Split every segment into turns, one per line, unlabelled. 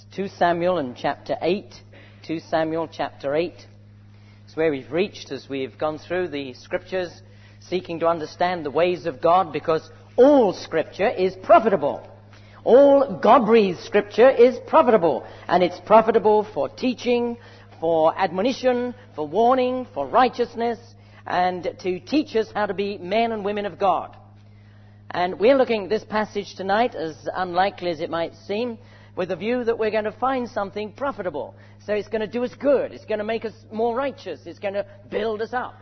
2 Samuel and chapter 8. 2 Samuel chapter 8. It's where we've reached as we've gone through the Scriptures, seeking to understand the ways of God, because all Scripture is profitable. All God-breathed Scripture is profitable, and it's profitable for teaching, for admonition, for warning, for righteousness, and to teach us how to be men and women of God. And we're looking at this passage tonight, as unlikely as it might seem, with a view that we're going to find something profitable. So it's going to do us good. It's going to make us more righteous. It's going to build us up.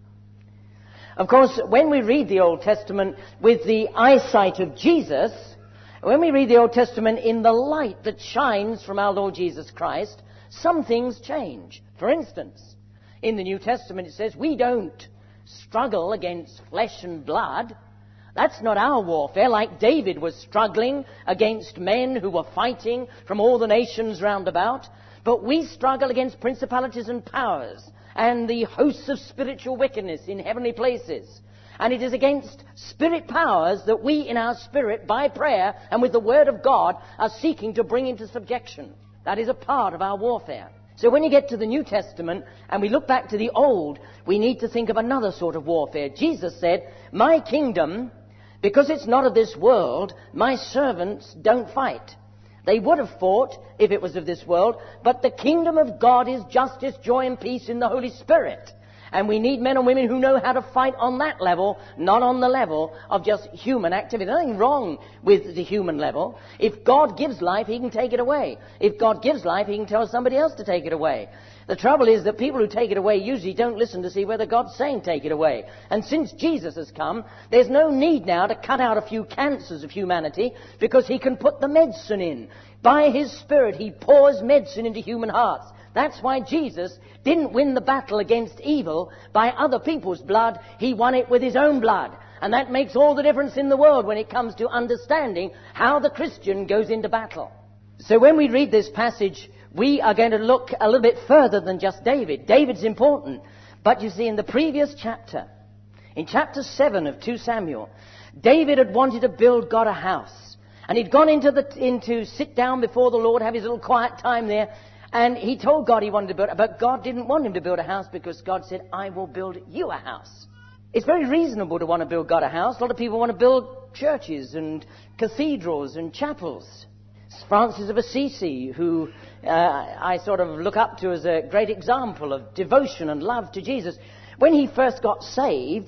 Of course, when we read the Old Testament with the eyesight of Jesus, when we read the Old Testament in the light that shines from our Lord Jesus Christ, some things change. For instance, in the New Testament it says we don't struggle against flesh and blood. That's not our warfare, like David was struggling against men who were fighting from all the nations round about. But we struggle against principalities and powers and the hosts of spiritual wickedness in heavenly places. And it is against spirit powers that we in our spirit, by prayer and with the Word of God, are seeking to bring into subjection. That is a part of our warfare. So when you get to the New Testament and we look back to the Old, we need to think of another sort of warfare. Jesus said, "My kingdom, because it's not of this world, my servants don't fight." They would have fought if it was of this world, but the kingdom of God is justice, joy, and peace in the Holy Spirit. And we need men and women who know how to fight on that level, not on the level of just human activity. There's nothing wrong with the human level. If God gives life, He can take it away. If God gives life, He can tell somebody else to take it away. The trouble is that people who take it away usually don't listen to see whether God's saying take it away. And since Jesus has come, there's no need now to cut out a few cancers of humanity, because He can put the medicine in. By His Spirit, He pours medicine into human hearts. That's why Jesus didn't win the battle against evil by other people's blood. He won it with His own blood. And that makes all the difference in the world when it comes to understanding how the Christian goes into battle. So when we read this passage, we are going to look a little bit further than just David. David's important. But you see, in the previous chapter, in chapter 7 of 2 Samuel, David had wanted to build God a house. And he'd gone into sit down before the Lord, have his little quiet time there. And he told God he wanted to build it, but God didn't want him to build a house, because God said, "I will build you a house." It's very reasonable to want to build God a house. A lot of people want to build churches and cathedrals and chapels. Francis of Assisi, who I sort of look up to as a great example of devotion and love to Jesus, when he first got saved,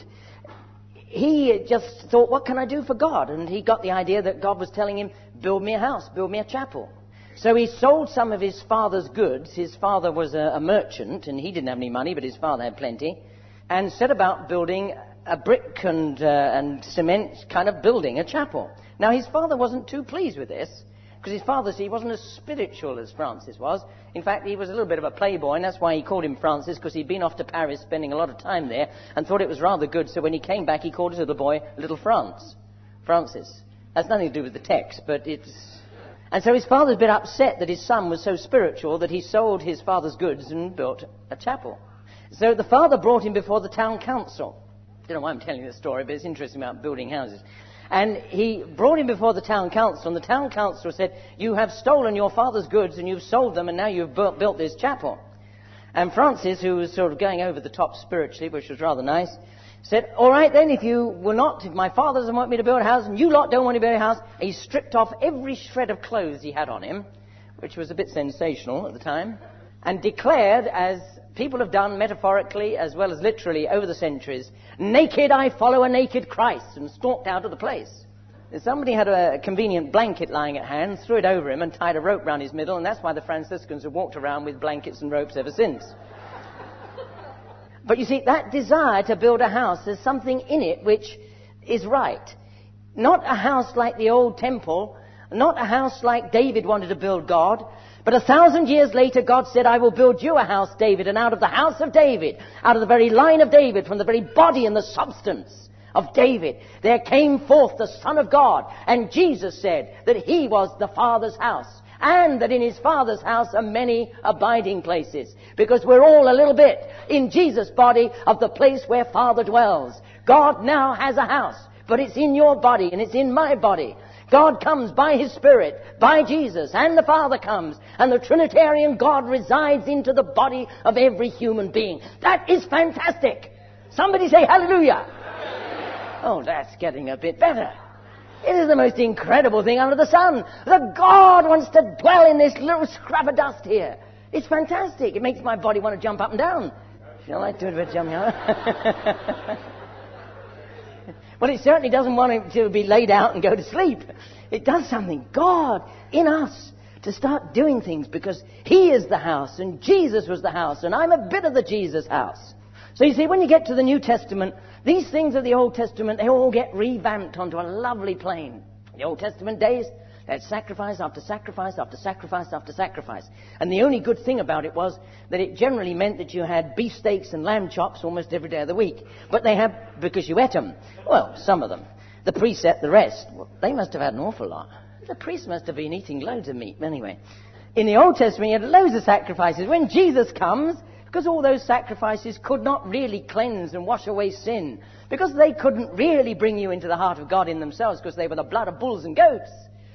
he just thought, what can I do for God? And he got the idea that God was telling him, build me a house, build me a chapel. So he sold some of his father's goods. His father was a merchant, and he didn't have any money, but his father had plenty, and set about building a brick and cement kind of building, a chapel. Now, his father wasn't too pleased with this, because his father, see, he wasn't as spiritual as Francis was. In fact, he was a little bit of a playboy, and that's why he called him Francis, because he'd been off to Paris spending a lot of time there and thought it was rather good. So when he came back, he called his little boy Little Francis. That's nothing to do with the text, but it's... And so his father's a bit upset that his son was so spiritual that he sold his father's goods and built a chapel. So the father brought him before the town council. I don't know why I'm telling you this story, but it's interesting about building houses. And he brought him before the town council, and the town council said, "You have stolen your father's goods and you've sold them, and now you've built this chapel." And Francis, who was sort of going over the top spiritually, which was rather nice, said, "All right then, if my father doesn't want me to build a house, and you lot don't want to build a house," he stripped off every shred of clothes he had on him, which was a bit sensational at the time, and declared, as people have done metaphorically as well as literally over the centuries, "Naked I follow a naked Christ," and stalked out of the place. And somebody had a convenient blanket lying at hand, threw it over him and tied a rope round his middle, and that's why the Franciscans have walked around with blankets and ropes ever since. But you see, that desire to build a house, there's something in it which is right. Not a house like the old temple, not a house like David wanted to build God, but 1,000 years later God said, "I will build you a house, David," and out of the house of David, out of the very line of David, from the very body and the substance of David, there came forth the Son of God. And Jesus said that He was the Father's house, and that in His Father's house are many abiding places, because we're all a little bit in Jesus' body of the place where Father dwells. God now has a house, but it's in your body and it's in my body. God comes by His Spirit, by Jesus, and the Father comes, and the Trinitarian God resides into the body of every human being. That is fantastic. Somebody say hallelujah. Oh, that's getting a bit better. It is the most incredible thing under the sun. That God wants to dwell in this little scrap of dust here. It's fantastic. It makes my body want to jump up and down. Shall I do a bit of jumping up? Well, it certainly doesn't want it to be laid out and go to sleep. It does something. God in us to start doing things because He is the house and Jesus was the house and I'm a bit of the Jesus house. So you see, when you get to the New Testament, these things of the Old Testament, they all get revamped onto a lovely plane. In the Old Testament days, there's sacrifice after sacrifice after sacrifice after sacrifice. And the only good thing about it was that it generally meant that you had beefsteaks and lamb chops almost every day of the week. But they had, because you ate them. Well, some of them. The priests ate the rest. Well, they must have had an awful lot. The priests must have been eating loads of meat. Anyway, in the Old Testament, you had loads of sacrifices. When Jesus comes, because all those sacrifices could not really cleanse and wash away sin, because they couldn't really bring you into the heart of God in themselves, because they were the blood of bulls and goats.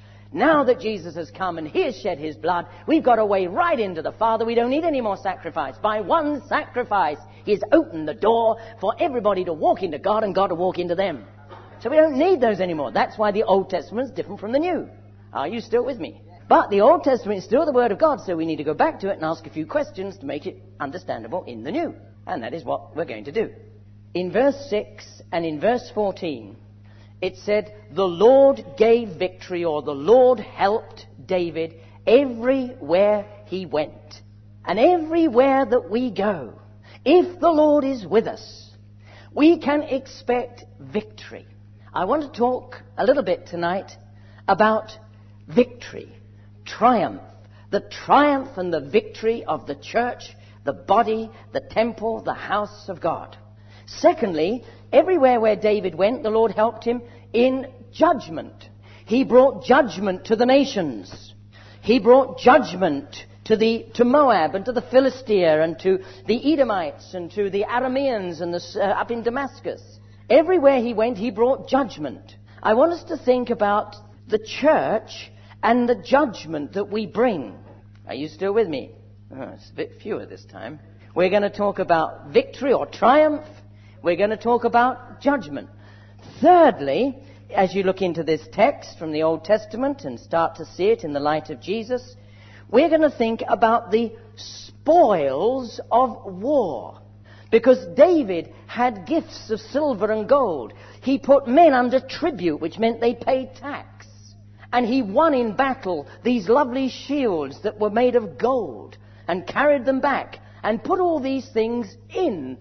Now that Jesus has come and He has shed His blood, we've got a way right into the Father. We don't need any more sacrifice. By one sacrifice, He's opened the door for everybody to walk into God and God to walk into them. So we don't need those anymore. That's why the Old Testament is different from the New. Are you still with me? But the Old Testament is still the Word of God, so we need to go back to it and ask a few questions to make it understandable in the New. And that is what we're going to do. In verse 6 and in verse 14, it said, the Lord gave victory, or the Lord helped David everywhere he went. And everywhere that we go, if the Lord is with us, we can expect victory. I want to talk a little bit tonight about victory, triumph, the triumph and the victory of the church, the body, the temple, the house of God. Secondly, everywhere where David went, the Lord helped him in judgment. He brought judgment to the nations. He brought judgment to Moab and to the Philistia and to the Edomites and to the Arameans and up in Damascus. Everywhere he went, he brought judgment. I want us to think about the church and the judgment that we bring. Are you still with me? Oh, it's a bit fewer this time. We're going to talk about victory or triumph. We're going to talk about judgment. Thirdly, as you look into this text from the Old Testament and start to see it in the light of Jesus, we're going to think about the spoils of war. Because David had gifts of silver and gold. He put men under tribute, which meant they paid tax. And he won in battle these lovely shields that were made of gold and carried them back and put all these things in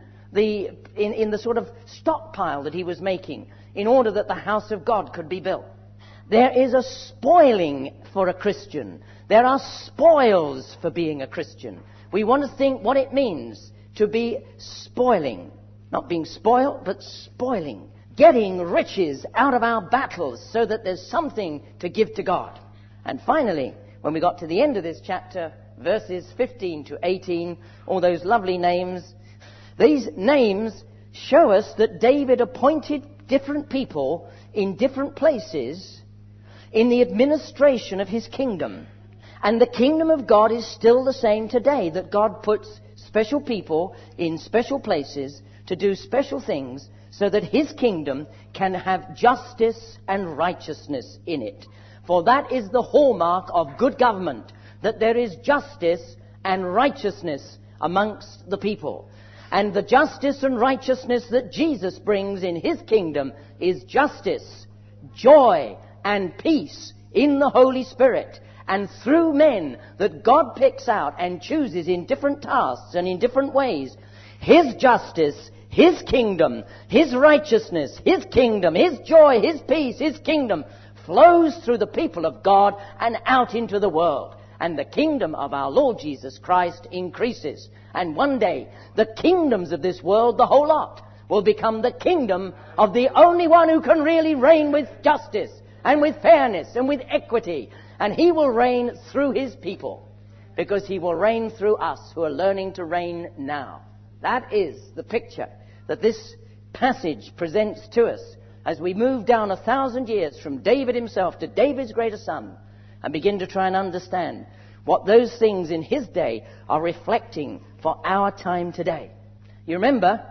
the sort of stockpile that he was making in order that the house of God could be built. There is a spoiling for a Christian. There are spoils for being a Christian. We want to think what it means to be spoiling. Not being spoiled, but spoiling. Getting riches out of our battles so that there's something to give to God. And finally, when we got to the end of this chapter, verses 15 to 18, all those lovely names, these names show us that David appointed different people in different places in the administration of his kingdom. And the kingdom of God is still the same today, that God puts special people in special places to do special things so that His kingdom can have justice and righteousness in it. For that is the hallmark of good government, that there is justice and righteousness amongst the people. And the justice and righteousness that Jesus brings in His kingdom is justice, joy, and peace in the Holy Spirit. And through men that God picks out and chooses in different tasks and in different ways, His justice, His kingdom, His righteousness, His kingdom, His joy, His peace, His kingdom flows through the people of God and out into the world. And the kingdom of our Lord Jesus Christ increases. And one day, the kingdoms of this world, the whole lot, will become the kingdom of the only one who can really reign with justice and with fairness and with equity. And He will reign through His people, because He will reign through us who are learning to reign now. That is the picture that this passage presents to us. as we move down 1,000 years from David himself to David's greater son and begin to try and understand what those things in his day are reflecting for our time today. You remember,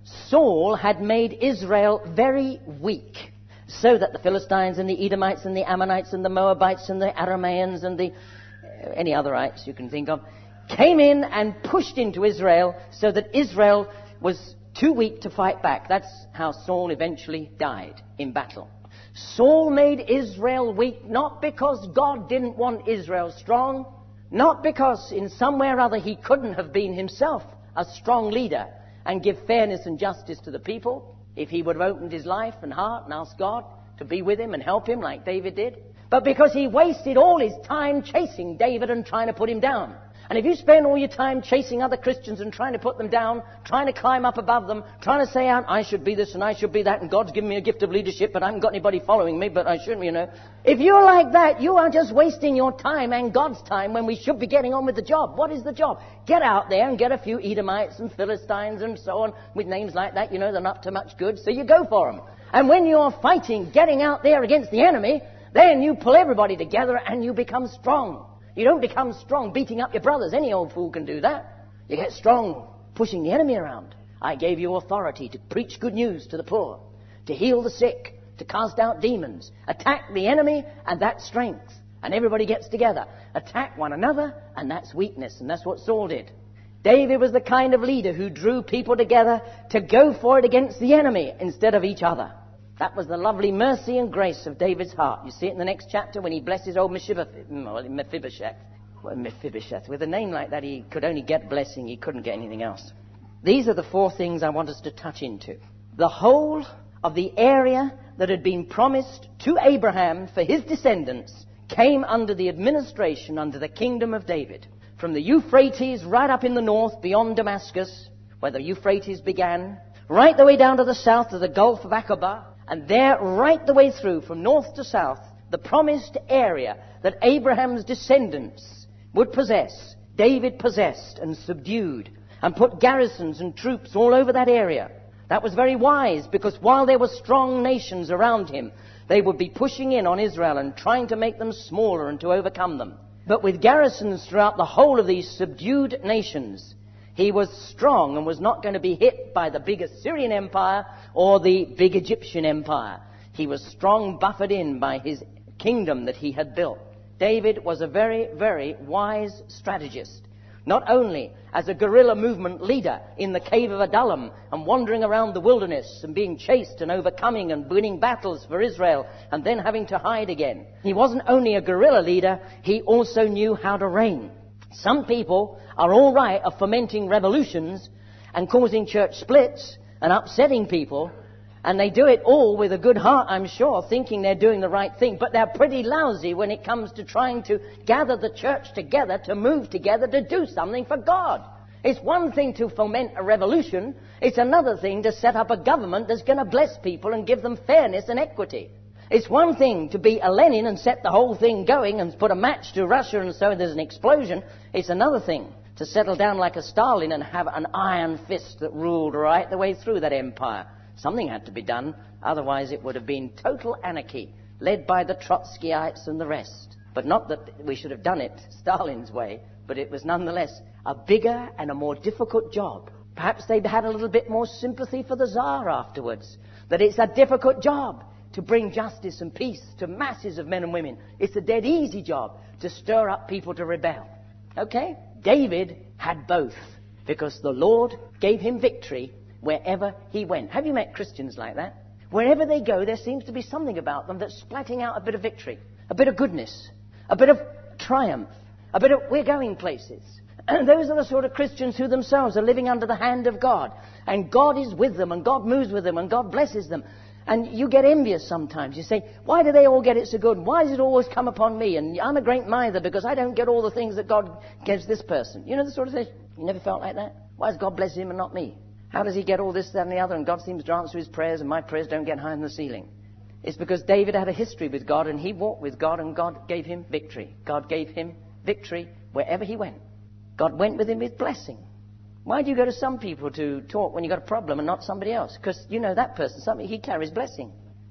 Saul had made Israel very weak, so that the Philistines and the Edomites and the Ammonites and the Moabites and the Arameans and the any otherites you can think of came in and pushed into Israel so that Israel was too weak to fight back. That's how Saul eventually died in battle. Saul made Israel weak not because God didn't want Israel strong, not because in some way or other he couldn't have been himself a strong leader and give fairness and justice to the people if he would have opened his life and heart and asked God to be with him and help him like David did, but because he wasted all his time chasing David and trying to put him down. And if you spend all your time chasing other Christians and trying to put them down, trying to climb up above them, trying to say, I should be this and I should be that, and God's given me a gift of leadership, but I haven't got anybody following me, but I shouldn't, you know. If you're like that, you are just wasting your time and God's time when we should be getting on with the job. What is the job? Get out there and get a few Edomites and Philistines and so on with names like that. You know, they're not up to much good, so you go for them. And when you're fighting, getting out there against the enemy, then you pull everybody together and you become strong. You don't become strong beating up your brothers. Any old fool can do that. You get strong pushing the enemy around. I gave you authority to preach good news to the poor, to heal the sick, to cast out demons. Attack the enemy, and that's strength. And everybody gets together. Attack one another, and that's weakness. And that's what Saul did. David was the kind of leader who drew people together to go for it against the enemy instead of each other. That was the lovely mercy and grace of David's heart. You see it in the next chapter when he blesses old Mephibosheth. Well, Mephibosheth. With a name like that, he could only get blessing. He couldn't get anything else. These are the four things I want us to touch into. The whole of the area that had been promised to Abraham for his descendants came under the administration, under the kingdom of David. From the Euphrates right up in the north beyond Damascus, where the Euphrates began, right the way down to the south to the Gulf of Aqaba, and there, right the way through, from north to south, the promised area that Abraham's descendants would possess, David possessed and subdued, and put garrisons and troops all over that area. That was very wise, because while there were strong nations around him, they would be pushing in on Israel and trying to make them smaller and to overcome them. But with garrisons throughout the whole of these subdued nations, he was strong and was not going to be hit by the big Assyrian Empire or the big Egyptian Empire. He was strong, buffered in by his kingdom that he had built. David was a very, very wise strategist. Not only as a guerrilla movement leader in the cave of Adullam and wandering around the wilderness and being chased and overcoming and winning battles for Israel and then having to hide again. He wasn't only a guerrilla leader, he also knew how to reign. Some people are all right of fomenting revolutions and causing church splits and upsetting people, and they do it all with a good heart, I'm sure, thinking they're doing the right thing, but they're pretty lousy when it comes to trying to gather the church together, to move together, to do something for God. It's one thing to foment a revolution, it's another thing to set up a government that's going to bless people and give them fairness and equity. It's one thing to be a Lenin and set the whole thing going and put a match to Russia and so there's an explosion. It's another thing to settle down like a Stalin and have an iron fist that ruled right the way through that empire. Something had to be done, otherwise it would have been total anarchy, led by the Trotskyites and the rest. But not that we should have done it Stalin's way, but it was nonetheless a bigger and a more difficult job. Perhaps they'd had a little bit more sympathy for the Tsar afterwards, that it's a difficult job to bring justice and peace to masses of men and women. It's a dead easy job to stir up people to rebel. Okay? David had both, because the Lord gave him victory wherever he went. Have you met Christians like that? Wherever they go, there seems to be something about them that's splatting out a bit of victory, a bit of goodness, a bit of triumph, a bit of we're going places. And those are the sort of Christians who themselves are living under the hand of God. And God is with them, and God moves with them, and God blesses them. And you get envious sometimes. You say, why do they all get it so good? Why does it always come upon me? And I'm a great mither because I don't get all the things that God gives this person. You know the sort of thing? You never felt like that? Why does God bless him and not me? How does he get all this, that, and the other? And God seems to answer his prayers and my prayers don't get high in the ceiling. It's because David had a history with God and he walked with God and God gave him victory. God gave him victory wherever he went. God went with him with blessing. Why do you go to some people to talk when you've got a problem and not somebody else? Because you know that person, he carries blessing.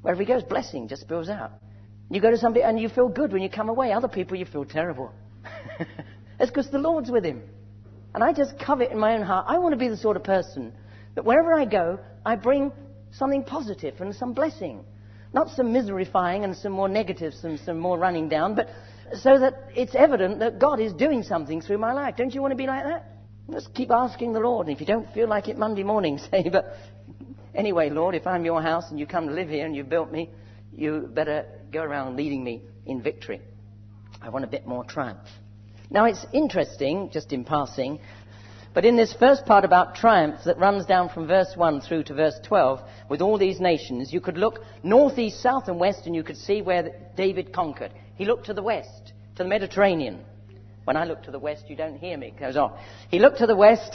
Wherever he goes, blessing just spills out. You go to somebody and you feel good when you come away. Other people, you feel terrible. It's because the Lord's with him. And I just covet in my own heart. I want to be the sort of person that wherever I go, I bring something positive and some blessing. Not some miserifying and some more negatives and some more running down, but so that it's evident that God is doing something through my life. Don't you want to be like that? Just keep asking the Lord. And if you don't feel like it Monday morning, say, but anyway, Lord, if I'm your house and you come to live here and you've built me, you better go around leading me in victory. I want a bit more triumph. Now, it's interesting, just in passing, but in this first part about triumph that runs down from verse 1 through to verse 12, with all these nations, you could look north, east, south and west, and you could see where David conquered. He looked to the west, to the Mediterranean. When I look to the west, you don't hear me. It goes on. He looked to the west,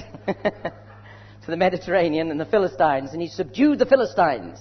to the Mediterranean and the Philistines, and he subdued the Philistines.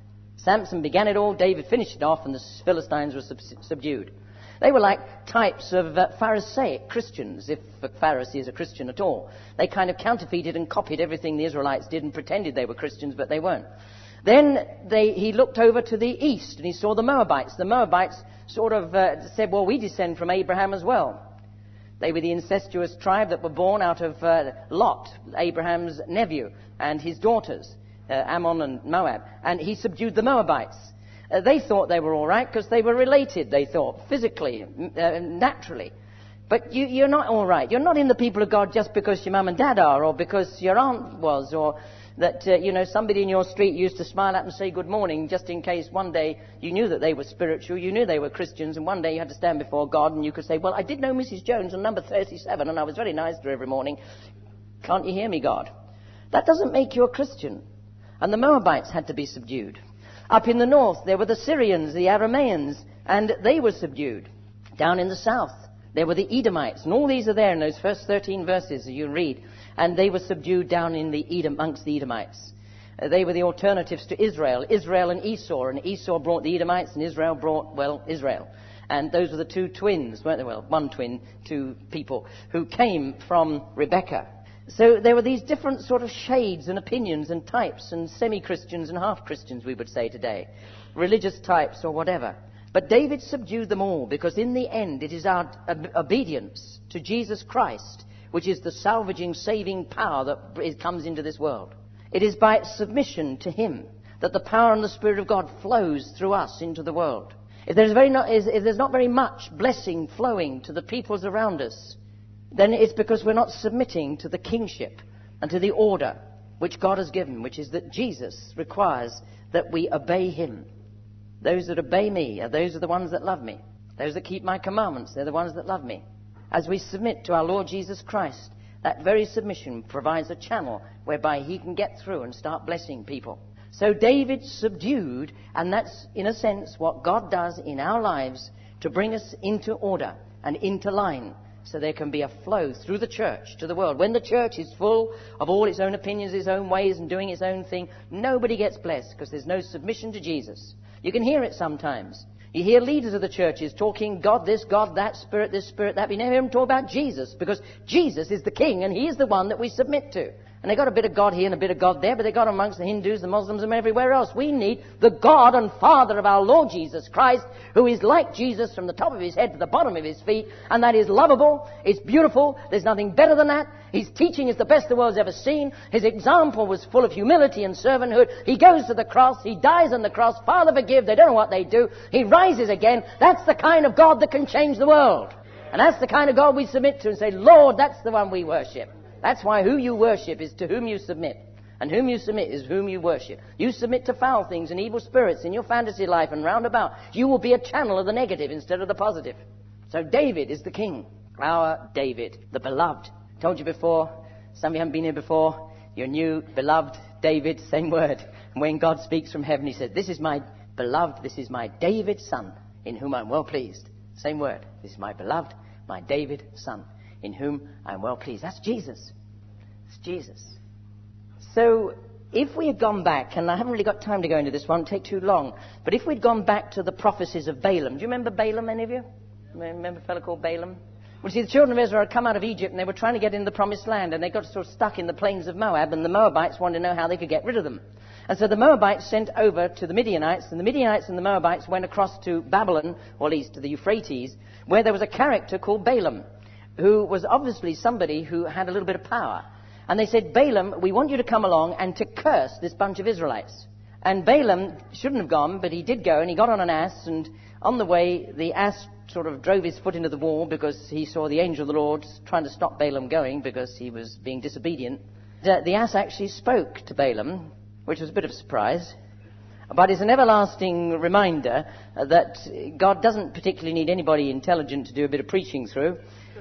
Samson began it all, David finished it off, and the Philistines were subdued. They were like types of Pharisaic Christians, if a Pharisee is a Christian at all. They kind of counterfeited and copied everything the Israelites did and pretended they were Christians, but they weren't. Then he looked over to the east, and he saw the Moabites. The Moabites sort of said, well, we descend from Abraham as well. They were the incestuous tribe that were born out of Lot, Abraham's nephew, and his daughters, Ammon and Moab. And he subdued the Moabites. They thought they were all right because they were related, they thought, physically, naturally. But you're not all right. You're not in the people of God just because your mum and dad are, or because your aunt was, or that, somebody in your street used to smile at and say good morning just in case one day you knew that they were spiritual, you knew they were Christians, and one day you had to stand before God and you could say, well, I did know Mrs. Jones on number 37 and I was very nice to her every morning. Can't you hear me, God? That doesn't make you a Christian. And the Moabites had to be subdued. Up in the north, there were the Syrians, the Arameans, and they were subdued. Down in the south, there were the Edomites, and all these are there in those first 13 verses that you read. And they were subdued down in amongst the Edomites. They were the alternatives to Israel and Esau brought the Edomites, and Israel brought, Israel. And those were the two twins, weren't they? Well, one twin, two people, who came from Rebekah. So there were these different sort of shades and opinions and types, and semi-Christians and half-Christians, we would say today. Religious types or whatever. But David subdued them all, because in the end it is our obedience to Jesus Christ which is the salvaging, saving power that comes into this world. It is by submission to him that the power and the Spirit of God flows through us into the world. If there's not very much blessing flowing to the peoples around us, then it's because we're not submitting to the kingship and to the order which God has given, which is that Jesus requires that we obey him. Those that obey me are those are the ones that love me. Those that keep my commandments, they're the ones that love me. As we submit to our Lord Jesus Christ, that very submission provides a channel whereby he can get through and start blessing people. So David subdued, and that's in a sense what God does in our lives to bring us into order and into line, so there can be a flow through the church to the world. When the church is full of all its own opinions, its own ways, and doing its own thing, nobody gets blessed because there's no submission to Jesus. You can hear it sometimes. You hear leaders of the churches talking God this, God that, Spirit this, Spirit that. But you never hear them talk about Jesus, because Jesus is the King and he is the one that we submit to. And they got a bit of God here and a bit of God there, but they got amongst the Hindus, the Muslims, and everywhere else. We need the God and Father of our Lord Jesus Christ, who is like Jesus from the top of his head to the bottom of his feet, and that is lovable, it's beautiful, there's nothing better than that. His teaching is the best the world's ever seen. His example was full of humility and servanthood. He goes to the cross, he dies on the cross, Father forgive, they don't know what they do. He rises again. That's the kind of God that can change the world. And that's the kind of God we submit to and say, Lord, that's the one we worship. That's why who you worship is to whom you submit. And whom you submit is whom you worship. You submit to foul things and evil spirits in your fantasy life and round about. You will be a channel of the negative instead of the positive. So David is the king. Our David, the beloved. Told you before, some of you haven't been here before, your new beloved David, same word. And when God speaks from heaven, he says, this is my beloved, this is my David son, in whom I'm well pleased. Same word. This is my beloved, my David son, in whom I'm well pleased. That's Jesus. It's Jesus. So if we had gone back, and I haven't really got time to go into this one, it'll take too long, but if we'd gone back to the prophecies of Balaam. Do you remember Balaam, any of you? Remember a fellow called Balaam? Well, see, the children of Israel had come out of Egypt and they were trying to get into the promised land, and they got sort of stuck in the plains of Moab, and the Moabites wanted to know how they could get rid of them. And so the Moabites sent over to the Midianites, and the Midianites and the Moabites went across to Babylon, or at least to the Euphrates, where there was a character called Balaam, who was obviously somebody who had a little bit of power. And they said, Balaam, we want you to come along and to curse this bunch of Israelites. And Balaam shouldn't have gone, but he did go, and he got on an ass, and on the way, the ass sort of drove his foot into the wall because he saw the angel of the Lord trying to stop Balaam going because he was being disobedient. The ass actually spoke to Balaam, which was a bit of a surprise. But it's an everlasting reminder that God doesn't particularly need anybody intelligent to do a bit of preaching through.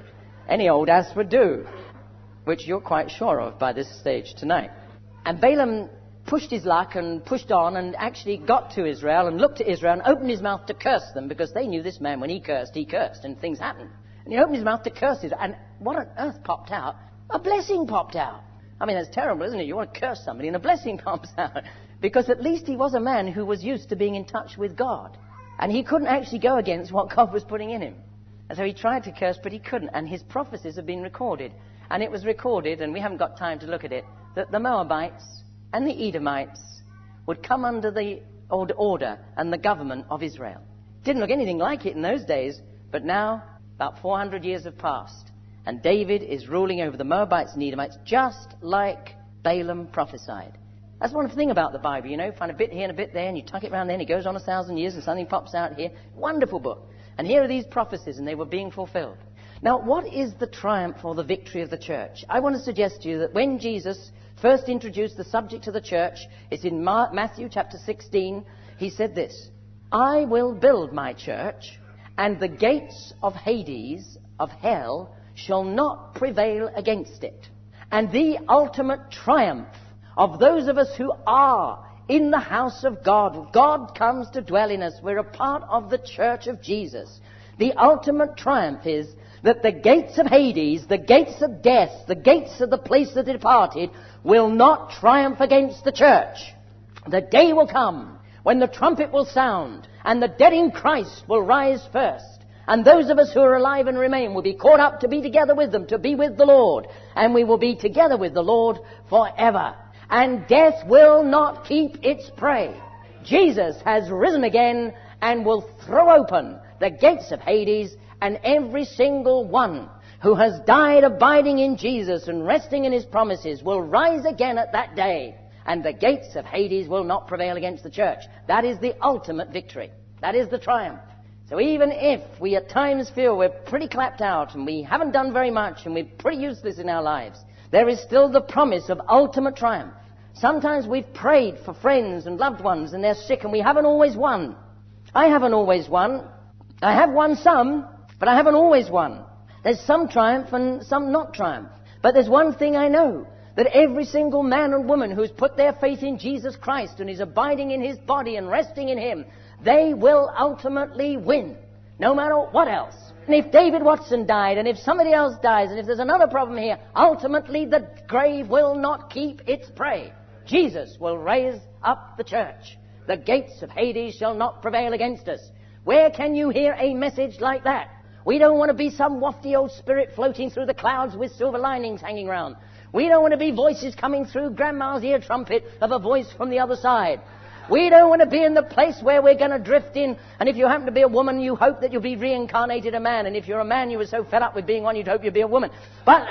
Any old ass would do, which you're quite sure of by this stage tonight. And Balaam pushed his luck and pushed on and actually got to Israel and looked at Israel and opened his mouth to curse them because they knew this man, when he cursed, and things happened. And he opened his mouth to curse Israel. And what on earth popped out? A blessing popped out. I mean, that's terrible, isn't it? You want to curse somebody and a blessing pops out. Because at least he was a man who was used to being in touch with God. And he couldn't actually go against what God was putting in him. And so he tried to curse, but he couldn't. And his prophecies have been recorded. And it was recorded, and we haven't got time to look at it, that the Moabites and the Edomites would come under the old order and the government of Israel. Didn't look anything like it in those days, but now about 400 years have passed. And David is ruling over the Moabites and Edomites just like Balaam prophesied. That's one thing about the Bible, you know. Find a bit here and a bit there, and you tuck it around there, and it goes on 1,000 years, and something pops out here. Wonderful book. And here are these prophecies, and they were being fulfilled. Now, what is the triumph or the victory of the church? I want to suggest to you that when Jesus first introduced the subject to the church, it's in Matthew chapter 16, he said this, I will build my church, and the gates of Hades, of hell, shall not prevail against it. And the ultimate triumph of those of us who are in the house of God, God comes to dwell in us. We're a part of the church of Jesus. The ultimate triumph is that the gates of Hades, the gates of death, the gates of the place of the departed will not triumph against the church. The day will come when the trumpet will sound and the dead in Christ will rise first. And those of us who are alive and remain will be caught up to be together with them, to be with the Lord. And we will be together with the Lord forever. And death will not keep its prey. Jesus has risen again and will throw open the gates of Hades, and every single one who has died abiding in Jesus and resting in his promises will rise again at that day. And the gates of Hades will not prevail against the church. That is the ultimate victory. That is the triumph. So even if we at times feel we're pretty clapped out and we haven't done very much and we're pretty useless in our lives, there is still the promise of ultimate triumph. Sometimes we've prayed for friends and loved ones and they're sick and we haven't always won. I haven't always won. I have won some, but I haven't always won. There's some triumph and some not triumph. But there's one thing I know, that every single man and woman who's put their faith in Jesus Christ and is abiding in his body and resting in him, they will ultimately win, no matter what else. And if David Watson died, and if somebody else dies, and if there's another problem here, ultimately the grave will not keep its prey. Jesus will raise up the church. The gates of Hades shall not prevail against us. Where can you hear a message like that? We don't want to be some wafty old spirit floating through the clouds with silver linings hanging round. We don't want to be voices coming through Grandma's ear trumpet of a voice from the other side. We don't want to be in the place where we're going to drift in, and if you happen to be a woman, you hope that you'll be reincarnated a man, and if you're a man, you were so fed up with being one, you'd hope you'd be a woman. But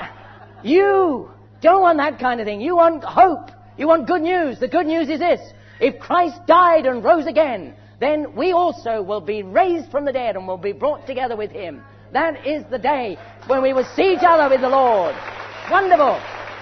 you don't want that kind of thing. You want hope. You want good news. The good news is this. If Christ died and rose again, then we also will be raised from the dead and will be brought together with him. That is the day when we will see each other with the Lord. Wonderful.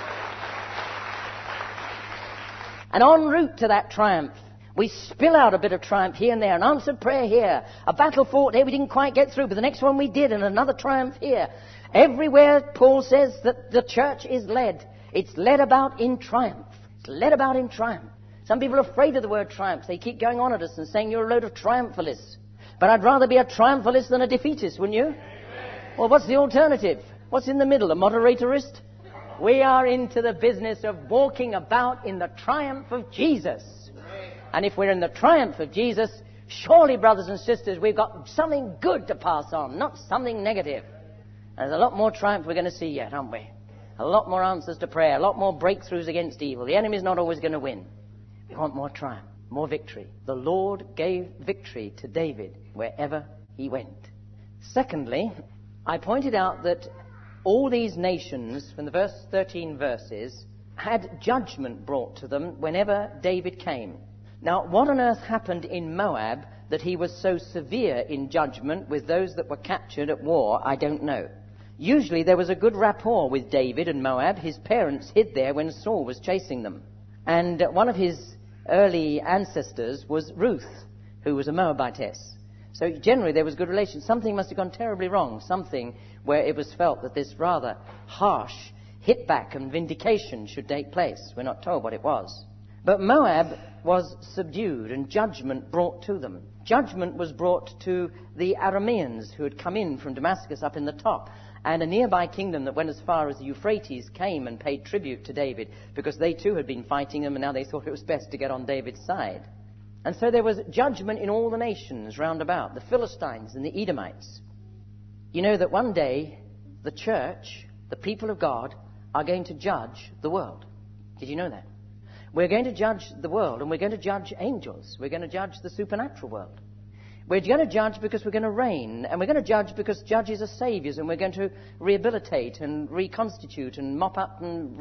And en route to that triumph, we spill out a bit of triumph here and there, an answered prayer here, a battle fought here we didn't quite get through, but the next one we did, and another triumph here. Everywhere Paul says that the church is led. It's led about in triumph. It's led about in triumph. Some people are afraid of the word triumph. They keep going on at us and saying you're a load of triumphalists. But I'd rather be a triumphalist than a defeatist, wouldn't you? Well, what's the alternative? What's in the middle, a moderatorist? We are into the business of walking about in the triumph of Jesus. And if we're in the triumph of Jesus, surely, brothers and sisters, we've got something good to pass on, not something negative. There's a lot more triumph we're going to see yet, aren't we? A lot more answers to prayer, a lot more breakthroughs against evil. The enemy's not always going to win. We want more triumph, more victory. The Lord gave victory to David wherever he went. Secondly, I pointed out that all these nations, from the first 13 verses, had judgment brought to them whenever David came. Now, what on earth happened in Moab that he was so severe in judgment with those that were captured at war, I don't know. Usually there was a good rapport with David and Moab. His parents hid there when Saul was chasing them. And one of his early ancestors was Ruth, who was a Moabitess. So generally there was good relations. Something must have gone terribly wrong, something where it was felt that this rather harsh hit back and vindication should take place. We're not told what it was. But Moab was subdued and judgment brought to them. Judgment was brought to the Arameans who had come in from Damascus up in the top. And a nearby kingdom that went as far as the Euphrates came and paid tribute to David because they too had been fighting him and now they thought it was best to get on David's side. And so there was judgment in all the nations round about, the Philistines and the Edomites. You know that one day the church, the people of God, are going to judge the world. Did you know that? We're going to judge the world and we're going to judge angels. We're going to judge the supernatural world. We're going to judge because we're going to reign, and we're going to judge because judges are saviors, and we're going to rehabilitate and reconstitute and mop up and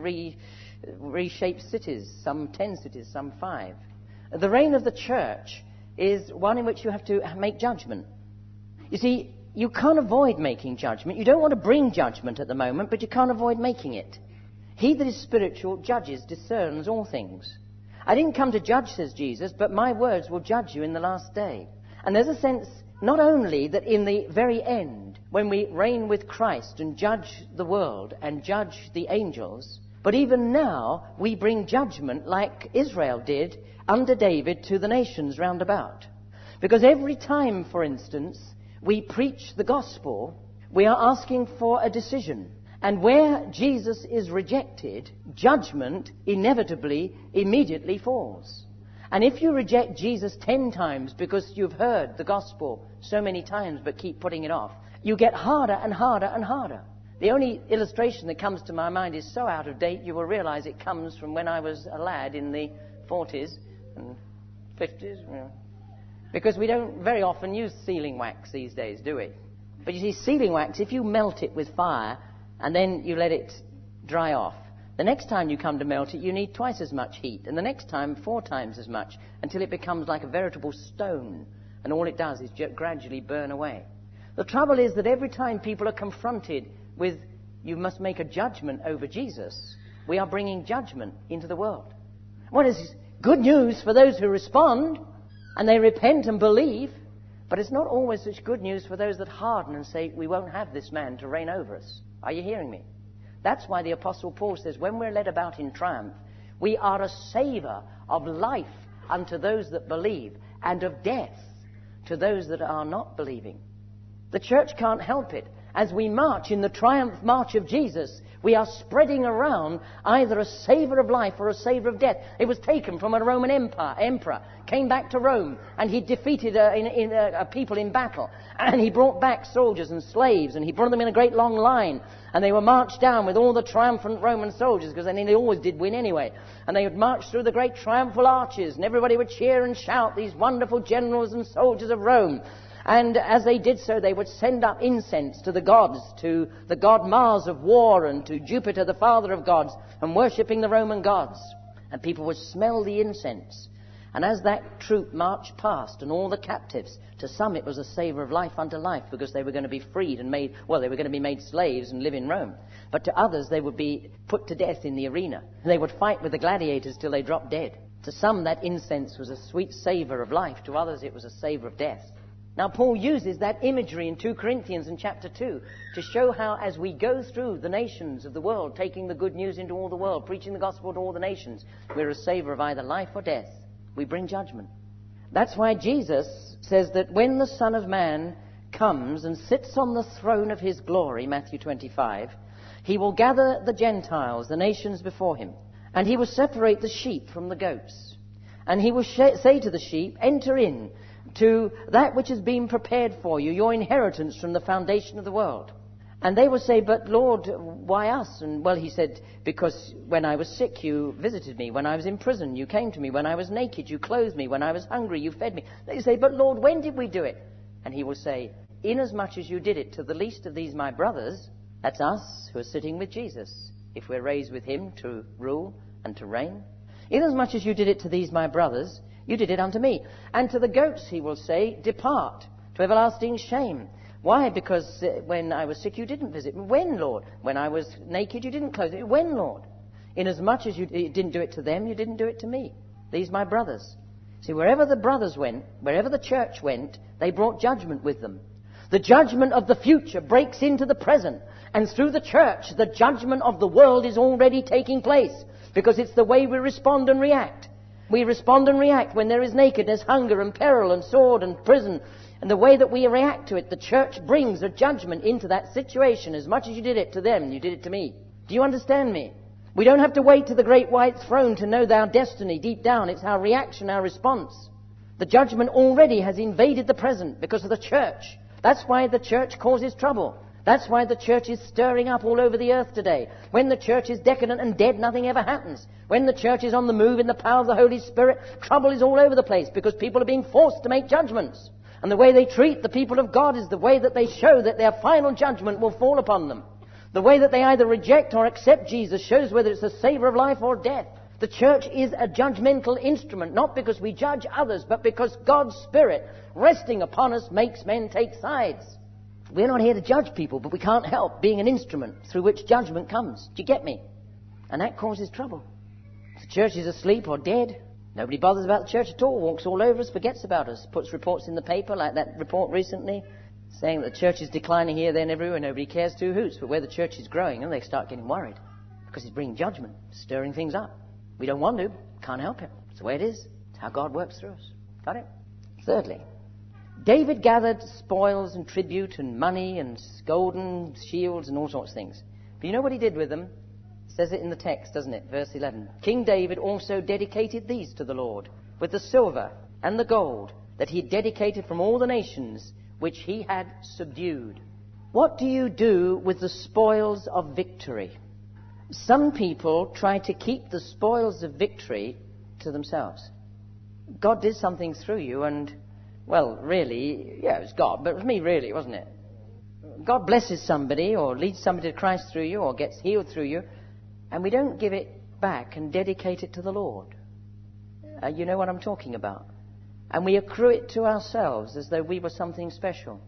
reshape cities, some 10 cities, some 5. The reign of the church is one in which you have to make judgment. You see, you can't avoid making judgment. You don't want to bring judgment at the moment, but you can't avoid making it. He that is spiritual judges, discerns all things. I didn't come to judge, says Jesus, but my words will judge you in the last day. And there's a sense not only that in the very end, when we reign with Christ and judge the world and judge the angels, but even now we bring judgment like Israel did under David to the nations round about. Because every time, for instance, we preach the gospel, we are asking for a decision. And where Jesus is rejected, judgment inevitably, immediately falls. And if you reject Jesus 10 times because you've heard the gospel so many times but keep putting it off, you get harder and harder and harder. The only illustration that comes to my mind is so out of date you will realize it comes from when I was a lad in the 40s and 50s. Because we don't very often use sealing wax these days, do we? But you see, sealing wax, if you melt it with fire and then you let it dry off, the next time you come to melt it, you need twice as much heat, and the next time 4 times as much, until it becomes like a veritable stone, and all it does is gradually burn away. The trouble is that every time people are confronted with, you must make a judgment over Jesus, we are bringing judgment into the world. Well, it's good news for those who respond, and they repent and believe, but it's not always such good news for those that harden and say, we won't have this man to reign over us. Are you hearing me? That's why the Apostle Paul says, when we're led about in triumph, we are a savour of life unto those that believe, and of death to those that are not believing. The church can't help it. As we march in the triumph march of Jesus, we are spreading around either a savour of life or a savour of death. It was taken from a Roman emperor, came back to Rome, and he defeated a people in battle. And he brought back soldiers and slaves, and he brought them in a great long line. And they were marched down with all the triumphant Roman soldiers, because they always did win anyway. And they would march through the great triumphal arches, and everybody would cheer and shout, these wonderful generals and soldiers of Rome. And as they did so, they would send up incense to the gods, to the god Mars of war, and to Jupiter, the father of gods, and worshipping the Roman gods. And people would smell the incense. And as that troop marched past, and all the captives, to some it was a savour of life unto life, because they were going to be freed and made, well, they were going to be made slaves and live in Rome. But to others, they would be put to death in the arena. They would fight with the gladiators till they dropped dead. To some, that incense was a sweet savour of life. To others, it was a savour of death. Now, Paul uses that imagery in 2 Corinthians in chapter 2 to show how, as we go through the nations of the world, taking the good news into all the world, preaching the gospel to all the nations, we're a savour of either life or death. We bring judgment. That's why Jesus says that when the Son of Man comes and sits on the throne of his glory, Matthew 25, he will gather the Gentiles, the nations before him, and he will separate the sheep from the goats. And he will say to the sheep, enter in to that which has been prepared for you, your inheritance from the foundation of the world. And they will say, but Lord, why us? And well, he said, because when I was sick, you visited me. When I was in prison, you came to me. When I was naked, you clothed me. When I was hungry, you fed me. They say, but Lord, when did we do it? And he will say, inasmuch as you did it to the least of these my brothers, that's us who are sitting with Jesus, if we're raised with him to rule and to reign. Inasmuch as you did it to these my brothers, you did it unto me. And to the goats he will say, depart to everlasting shame. Why? Because when I was sick, you didn't visit me. When, Lord? When I was naked, you didn't clothe me. When, Lord? Inasmuch as you didn't do it to them, you didn't do it to me. These my brothers. See, wherever the brothers went, wherever the church went, they brought judgment with them. The judgment of the future breaks into the present. And through the church, the judgment of the world is already taking place. Because it's the way we respond and react. We respond and react when there is nakedness, hunger and peril and sword and prison. And the way that we react to it, the church brings a judgment into that situation. As much as you did it to them, you did it to me. Do you understand me? We don't have to wait to the great white throne to know our destiny deep down. It's our reaction, our response. The judgment already has invaded the present because of the church. That's why the church causes trouble. That's why the church is stirring up all over the earth today. When the church is decadent and dead, nothing ever happens. When the church is on the move in the power of the Holy Spirit, trouble is all over the place because people are being forced to make judgments. And the way they treat the people of God is the way that they show that their final judgment will fall upon them. The way that they either reject or accept Jesus shows whether it's a savior of life or death. The church is a judgmental instrument, not because we judge others, but because God's Spirit resting upon us makes men take sides. We're not here to judge people, but we can't help being an instrument through which judgment comes. Do you get me? And that causes trouble. If the church is asleep or dead, nobody bothers about the church at all, walks all over us, forgets about us, puts reports in the paper, like that report recently, saying that the church is declining here, there and everywhere, nobody cares two hoots. But where the church is growing, and they start getting worried, because it's bringing judgment, stirring things up. We don't want to, can't help it. It's the way it is. It's how God works through us. Got it? Thirdly, David gathered spoils and tribute and money and golden shields and all sorts of things. But you know what he did with them? It says it in the text, doesn't it? Verse 11. King David also dedicated these to the Lord, with the silver and the gold that he dedicated from all the nations which he had subdued. What do you do with the spoils of victory? Some people try to keep the spoils of victory to themselves. God did something through you and, well, really, yeah, it was God, but it was me really, wasn't it? God blesses somebody or leads somebody to Christ through you or gets healed through you, and we don't give it back and dedicate it to the Lord. You know what I'm talking about. And we accrue it to ourselves as though we were something special.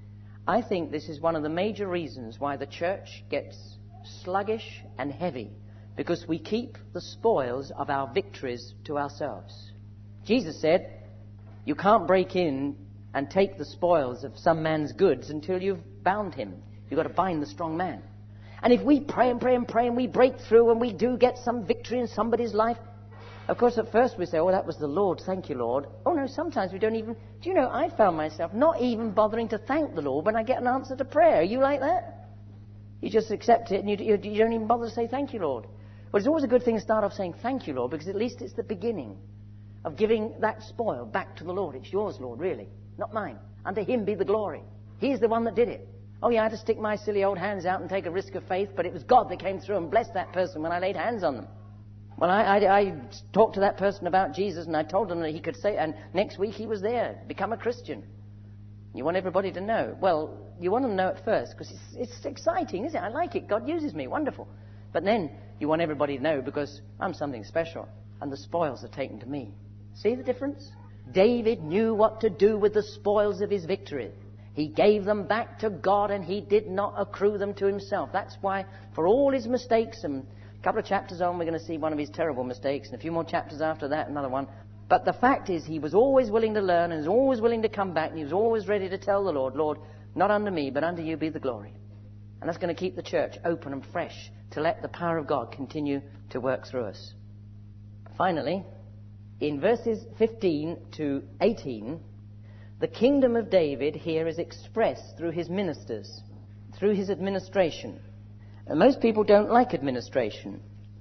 I think this is one of the major reasons why the church gets sluggish and heavy, because we keep the spoils of our victories to ourselves. Jesus said, you can't break in and take the spoils of some man's goods until you've bound him. You've got to bind the strong man. And if we pray and pray and pray and we break through and we do get some victory in somebody's life, of course at first we say, oh, that was the Lord, thank you, Lord. Oh no, sometimes we don't even, do you know, I found myself not even bothering to thank the Lord when I get an answer to prayer. Are you like that? You just accept it and you don't even bother to say thank you, Lord. Well, it's always a good thing to start off saying thank you, Lord, because at least it's the beginning of giving that spoil back to the Lord. It's yours, Lord, really, not mine. Unto him be the glory. He's the one that did it. Oh, yeah, I had to stick my silly old hands out and take a risk of faith, but it was God that came through and blessed that person when I laid hands on them. Well, I talked to that person about Jesus, and I told them that he could say, and next week he was there, become a Christian. You want everybody to know. Well, you want them to know at first, because it's exciting, isn't it? I like it. God uses me. Wonderful. But then you want everybody to know because I'm something special, and the spoils are taken to me. See the difference? David knew what to do with the spoils of his victory. He gave them back to God, and he did not accrue them to himself. That's why, for all his mistakes, and a couple of chapters on, we're going to see one of his terrible mistakes, and a few more chapters after that, another one. But the fact is, he was always willing to learn, and he was always willing to come back, and he was always ready to tell the Lord, Lord, not unto me, but unto you be the glory. And that's going to keep the church open and fresh to let the power of God continue to work through us. Finally, in verses 15 to 18, the kingdom of David here is expressed through his ministers, through his administration. And most people don't like administration.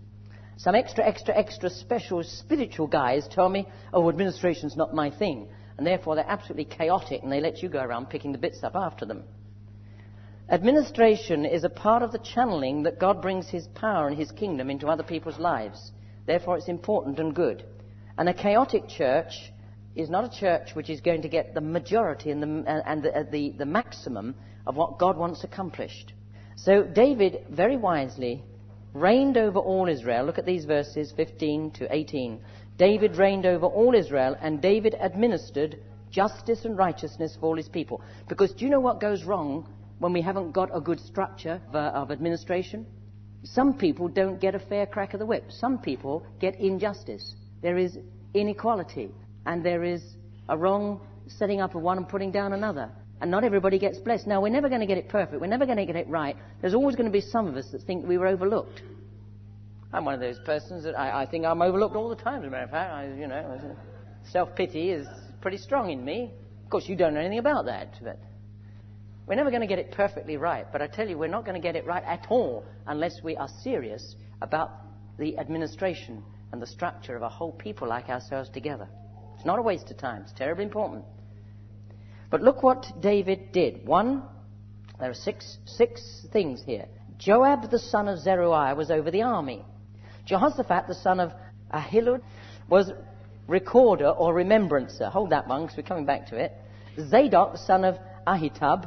Some extra special spiritual guys tell me, oh, administration's not my thing. And therefore they're absolutely chaotic and they let you go around picking the bits up after them. Administration is a part of the channeling that God brings his power and his kingdom into other people's lives. Therefore, it's important and good. And a chaotic church is not a church which is going to get the majority and the maximum of what God wants accomplished. So David, very wisely, reigned over all Israel. Look at these verses 15 to 18. David reigned over all Israel, and David administered justice and righteousness for all his people. Because do you know what goes wrong when we haven't got a good structure of administration? Some people don't get a fair crack of the whip. Some people get injustice. There is inequality, and there is a wrong setting up of one and putting down another. And not everybody gets blessed. Now, we're never going to get it perfect. We're never going to get it right. There's always going to be some of us that think we were overlooked. I'm one of those persons that I think I'm overlooked all the time, as a matter of fact. Self-pity is pretty strong in me. Of course, you don't know anything about that. But we're never going to get it perfectly right. But I tell you, we're not going to get it right at all unless we are serious about the administration and the structure of a whole people like ourselves together. It's not a waste of time. It's terribly important. But look what David did. One, there are six things here. Joab, the son of Zeruiah, was over the army. Jehoshaphat, the son of Ahilud, was recorder or remembrancer. Hold that one, because we're coming back to it. Zadok, the son of Ahitub,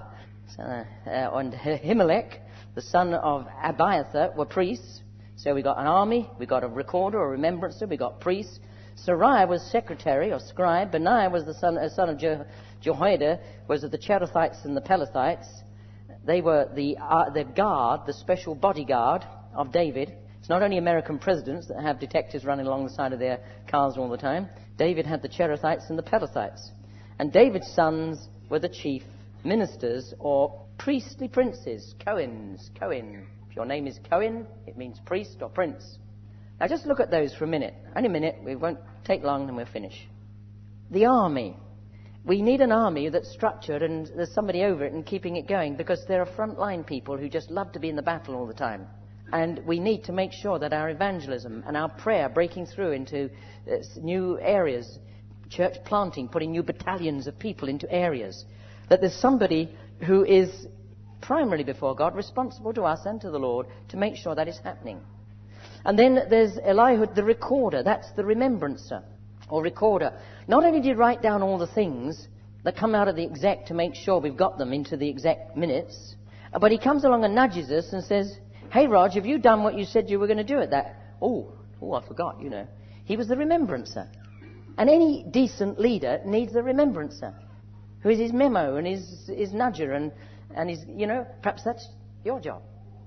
and Ahimelech, the son of Abiathar, were priests. So we got an army, we got a recorder or remembrancer, we got priests. Sariah was secretary or scribe. Benaiah was the son of Jehoiada, was of the Cherethites and the Pelethites. They were the guard, the special bodyguard of David. It's not only American presidents that have detectives running along the side of their cars all the time. David had the Cherethites and the Pelethites. And David's sons were the chief ministers or priestly princes, Cohens, Cohen. If your name is Cohen, it means priest or prince. Now just look at those for a minute. Only a minute, we won't take long and we'll finish. The army. We need an army that's structured and there's somebody over it and keeping it going, because there are frontline people who just love to be in the battle all the time. And we need to make sure that our evangelism and our prayer breaking through into new areas, church planting, putting new battalions of people into areas, that there's somebody who is primarily before God responsible to us and to the Lord to make sure that is happening. And then there's Eliud, the recorder. That's the remembrancer or recorder. Not only did he write down all the things that come out of the exec to make sure we've got them into the exec minutes, but he comes along and nudges us and says, "Hey, Rog, have you done what you said you were going to do at that?" Oh, I forgot, He was the remembrancer. And any decent leader needs a remembrancer, who is his memo and his nudger and his, perhaps that's your job.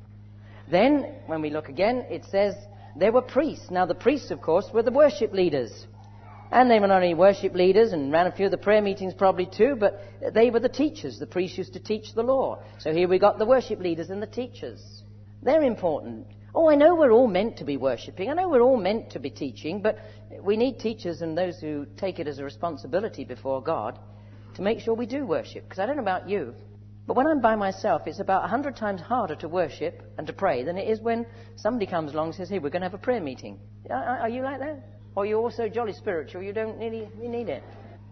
Then, when we look again, it says there were priests. Now, the priests, of course, were the worship leaders. And they were not only worship leaders and ran a few of the prayer meetings probably too, but they were the teachers. The priests used to teach the law. So here we got the worship leaders and the teachers. They're important. Oh, I know we're all meant to be worshipping. I know we're all meant to be teaching, but we need teachers and those who take it as a responsibility before God to make sure we do worship. Because I don't know about you, but when I'm by myself, it's about 100 times harder to worship and to pray than it is when somebody comes along and says, "Hey, we're going to have a prayer meeting." Are you like that? Or you're also jolly spiritual, you don't really need it.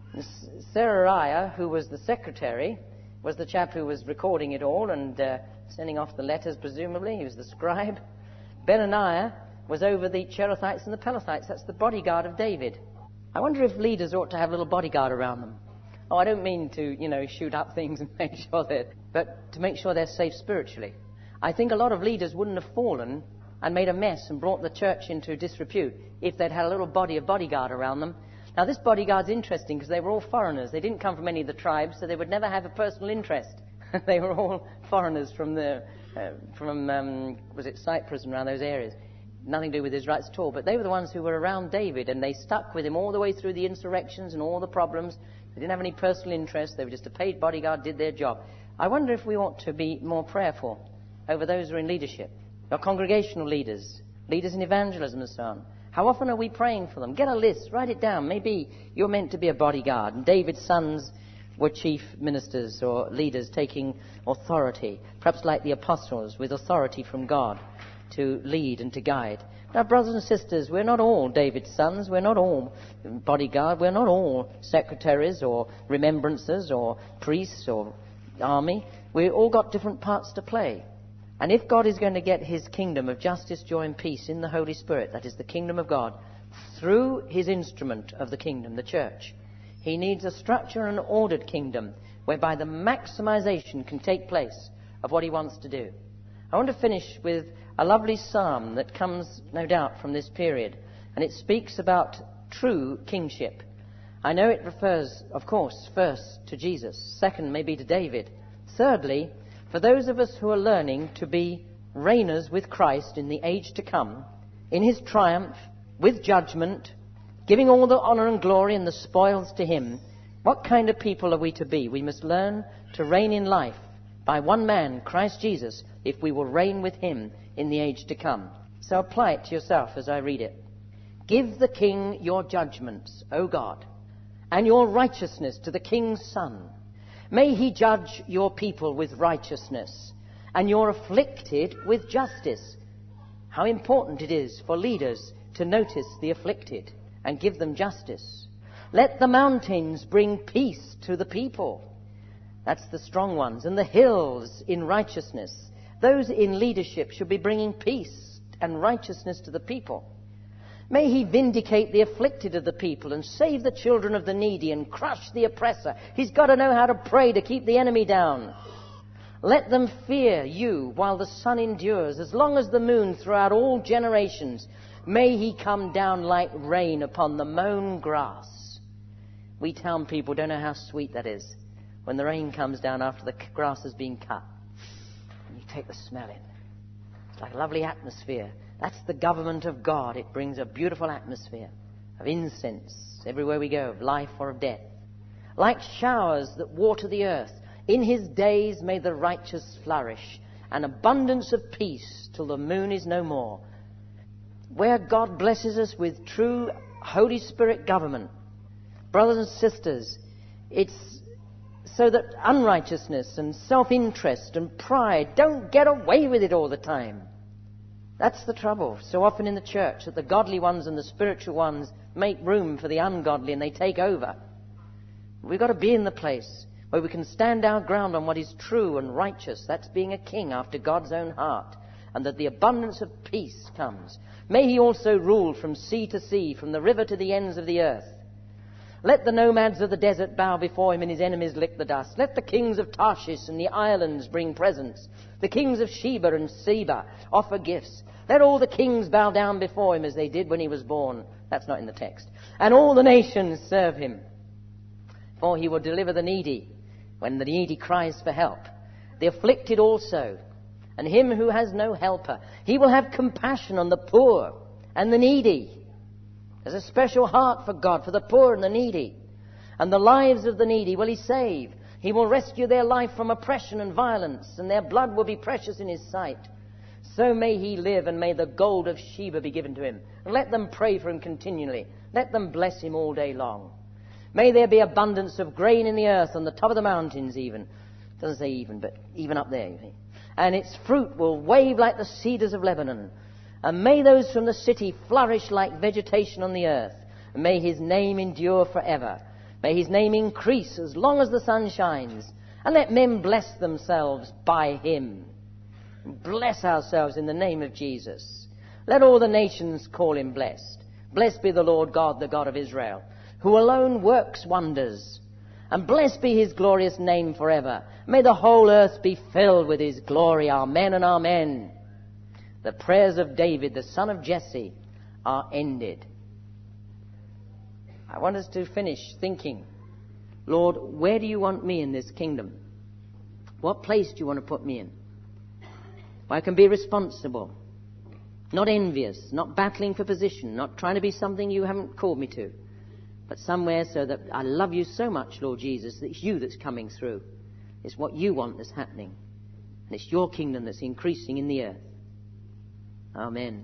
Seraiah, who was the secretary, was the chap who was recording it all and sending off the letters, presumably. He was the scribe. Benaiah was over the Cherethites and the Pelethites. That's the bodyguard of David. I wonder if leaders ought to have a little bodyguard around them. Oh, I don't mean to, shoot up things and make sure but to make sure they're safe spiritually. I think a lot of leaders wouldn't have fallen and made a mess and brought the church into disrepute if they'd had a little bodyguard around them. Now, this bodyguard's interesting because they were all foreigners. They didn't come from any of the tribes, so they would never have a personal interest. They were all foreigners from Cyprus and around those areas. Nothing to do with Israelites at all. But they were the ones who were around David, and they stuck with him all the way through the insurrections and all the problems. They didn't have any personal interest. They were just a paid bodyguard, did their job. I wonder if we ought to be more prayerful over those who are in leadership. Our congregational leaders, leaders in evangelism and so on. How often are we praying for them? Get a list, write it down. Maybe you're meant to be a bodyguard. And David's sons were chief ministers or leaders taking authority, perhaps like the apostles, with authority from God to lead and to guide. Now, brothers and sisters, we're not all David's sons. We're not all bodyguard. We're not all secretaries or remembrancers or priests or army. We've all got different parts to play. And if God is going to get his kingdom of justice, joy and peace in the Holy Spirit, that is the kingdom of God, through his instrument of the kingdom, the church, he needs a structure and an ordered kingdom whereby the maximization can take place of what he wants to do. I want to finish with a lovely psalm that comes, no doubt, from this period. And it speaks about true kingship. I know it refers, of course, first to Jesus. Second, maybe to David. Thirdly, for those of us who are learning to be reigners with Christ in the age to come, in his triumph, with judgment, giving all the honor and glory and the spoils to him, what kind of people are we to be? We must learn to reign in life by one man, Christ Jesus, if we will reign with him in the age to come. So apply it to yourself as I read it. Give the king your judgments, O God, and your righteousness to the king's son. May he judge your people with righteousness, and your afflicted with justice. How important it is for leaders to notice the afflicted and give them justice. Let the mountains bring peace to the people. That's the strong ones. And the hills in righteousness. Those in leadership should be bringing peace and righteousness to the people. May he vindicate the afflicted of the people and save the children of the needy and crush the oppressor. He's got to know how to pray to keep the enemy down. Let them fear you while the sun endures, as long as the moon throughout all generations. May he come down like rain upon the mown grass. We town people don't know how sweet that is when the rain comes down after the grass has been cut. And you take the smell in. It's like a lovely atmosphere. That's the government of God. It brings a beautiful atmosphere of incense everywhere we go, of life or of death. Like showers that water the earth, in his days may the righteous flourish, an abundance of peace till the moon is no more. Where God blesses us with true Holy Spirit government, brothers and sisters, it's so that unrighteousness and self-interest and pride don't get away with it all the time. That's the trouble. So often in the church that the godly ones and the spiritual ones make room for the ungodly and they take over. We've got to be in the place where we can stand our ground on what is true and righteous. That's being a king after God's own heart. And that the abundance of peace comes. May he also rule from sea to sea, from the river to the ends of the earth. Let the nomads of the desert bow before him and his enemies lick the dust. Let the kings of Tarshish and the islands bring presents. The kings of Sheba and Seba offer gifts. Let all the kings bow down before him as they did when he was born. That's not in the text. And all the nations serve him. For he will deliver the needy when the needy cries for help. The afflicted also, and him who has no helper. He will have compassion on the poor and the needy. There's a special heart for God, for the poor and the needy. And the lives of the needy will he save. He will rescue their life from oppression and violence, and their blood will be precious in his sight. So may he live, and may the gold of Sheba be given to him. And let them pray for him continually. Let them bless him all day long. May there be abundance of grain in the earth, on the top of the mountains even. It doesn't say even, but even up there, you see. And its fruit will wave like the cedars of Lebanon. And may those from the city flourish like vegetation on the earth. And may his name endure forever. May his name increase as long as the sun shines. And let men bless themselves by him. Bless ourselves in the name of Jesus. Let all the nations call him blessed. Blessed be the Lord God, the God of Israel, who alone works wonders. And blessed be his glorious name forever. May the whole earth be filled with his glory. Amen and amen. The prayers of David, the son of Jesse, are ended. I want us to finish thinking, Lord, where do you want me in this kingdom? What place do you want to put me in? Where I can be responsible, not envious, not battling for position, not trying to be something you haven't called me to, but somewhere so that I love you so much, Lord Jesus, that it's you that's coming through. It's what you want that's happening. And it's your kingdom that's increasing in the earth. Amen.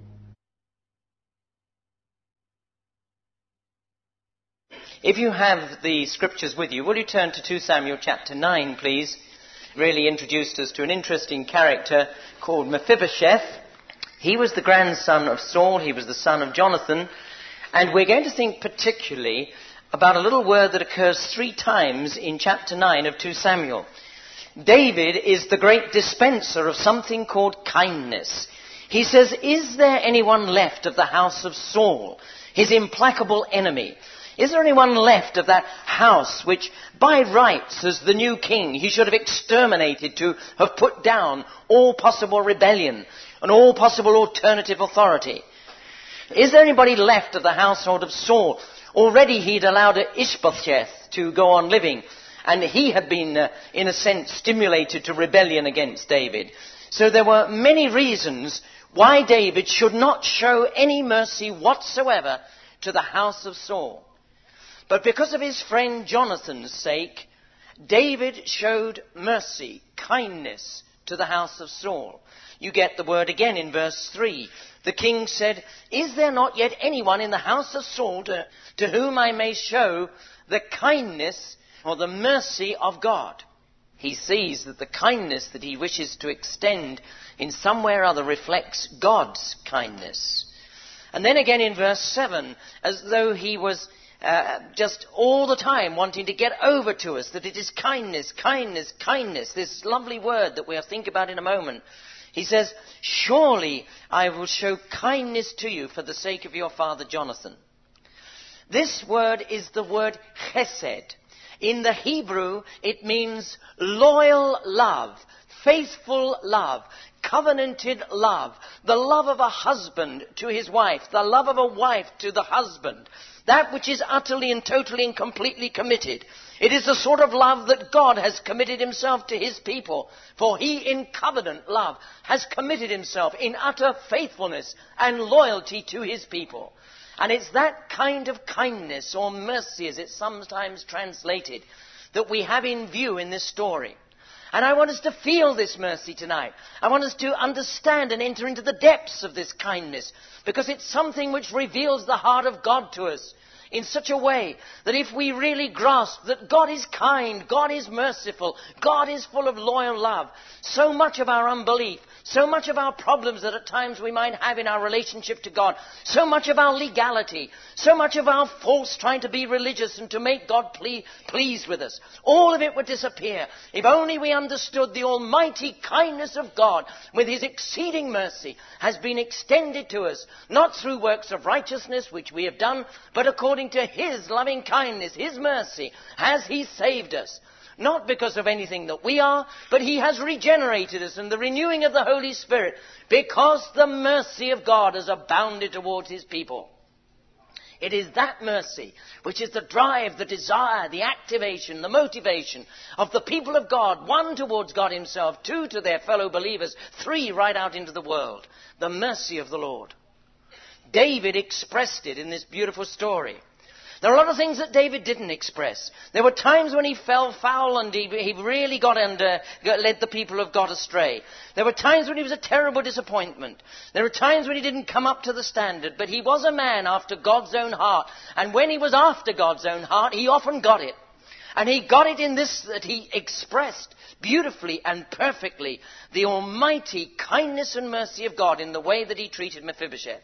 If you have the scriptures with you, will you turn to 2 Samuel chapter 9, please? Really introduced us to an interesting character called Mephibosheth. He was the grandson of Saul. He was the son of Jonathan. And we're going to think particularly about a little word that occurs 3 times in chapter 9 of 2 Samuel. David is the great dispenser of something called kindness. He says, is there anyone left of the house of Saul, his implacable enemy? Is there anyone left of that house which by rights as the new king he should have exterminated, to have put down all possible rebellion and all possible alternative authority? Is there anybody left of the household of Saul? Already he'd allowed Ishbosheth to go on living, and he had been, in a sense, stimulated to rebellion against David. So there were many reasons why David should not show any mercy whatsoever to the house of Saul. But because of his friend Jonathan's sake, David showed mercy, kindness to the house of Saul. You get the word again in verse 3. The king said, is there not yet anyone in the house of Saul to whom I may show the kindness or the mercy of God? He sees that the kindness that he wishes to extend in some way or other reflects God's kindness. And then again in verse 7, as though he was just all the time wanting to get over to us that it is kindness, kindness, kindness, this lovely word that we'll think about in a moment. He says, surely I will show kindness to you for the sake of your father Jonathan. This word is the word chesed. In the Hebrew, it means loyal love, faithful love, covenanted love, the love of a husband to his wife, the love of a wife to the husband, that which is utterly and totally and completely committed. It is the sort of love that God has committed himself to his people, for he in covenant love has committed himself in utter faithfulness and loyalty to his people. And it's that kind of kindness or mercy, as it's sometimes translated, that we have in view in this story. And I want us to feel this mercy tonight. I want us to understand and enter into the depths of this kindness, because it's something which reveals the heart of God to us in such a way that if we really grasp that God is kind, God is merciful, God is full of loyal love, so much of our unbelief, so much of our problems that at times we might have in our relationship to God, so much of our legality, so much of our false trying to be religious and to make God pleased with us, all of it would disappear if only we understood the almighty kindness of God with his exceeding mercy has been extended to us, not through works of righteousness which we have done, but according to his loving kindness, his mercy, has he saved us. Not because of anything that we are, but he has regenerated us in the renewing of the Holy Spirit, because the mercy of God has abounded towards his people. It is that mercy which is the drive, the desire, the activation, the motivation of the people of God. 1, towards God himself. 2, to their fellow believers. 3, right out into the world. The mercy of the Lord. David expressed it in this beautiful story. There are a lot of things that David didn't express. There were times when he fell foul and he really led the people of God astray. There were times when he was a terrible disappointment. There were times when he didn't come up to the standard. But he was a man after God's own heart. And when he was after God's own heart, he often got it. And he got it in this, that he expressed beautifully and perfectly the almighty kindness and mercy of God in the way that he treated Mephibosheth.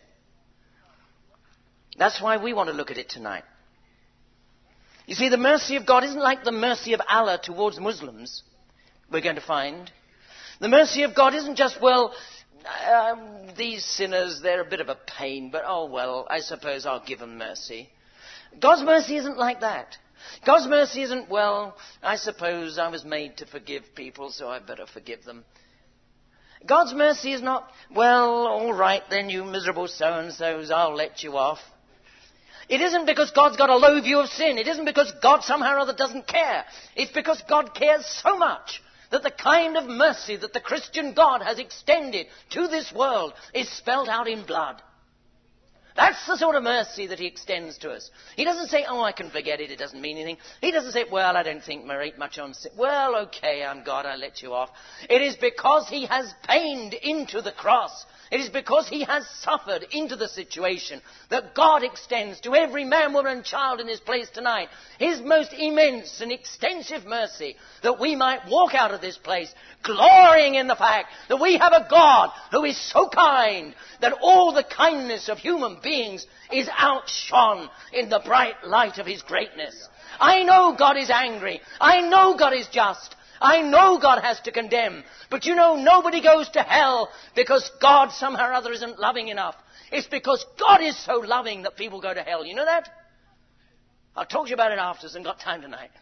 That's why we want to look at it tonight. You see, the mercy of God isn't like the mercy of Allah towards Muslims, we're going to find. The mercy of God isn't just, these sinners, they're a bit of a pain, but I suppose I'll give them mercy. God's mercy isn't like that. God's mercy isn't, I suppose I was made to forgive people, so I better forgive them. God's mercy is not, all right then, you miserable so-and-sos, I'll let you off. It isn't because God's got a low view of sin. It isn't because God somehow or other doesn't care. It's because God cares so much that the kind of mercy that the Christian God has extended to this world is spelled out in blood. That's the sort of mercy that he extends to us. He doesn't say, I can forget it, it doesn't mean anything. He doesn't say, I don't think much on sin. Okay, I'm God, I let you off. It is because he has pained into the cross. It is because he has suffered into the situation that God extends to every man, woman and child in this place tonight his most immense and extensive mercy, that we might walk out of this place glorying in the fact that we have a God who is so kind that all the kindness of human beings is outshone in the bright light of his greatness. I know God is angry. I know God is just. I know God has to condemn. But you know, nobody goes to hell because God somehow or other isn't loving enough. It's because God is so loving that people go to hell. You know that? I'll talk to you about it after, so I've got time tonight.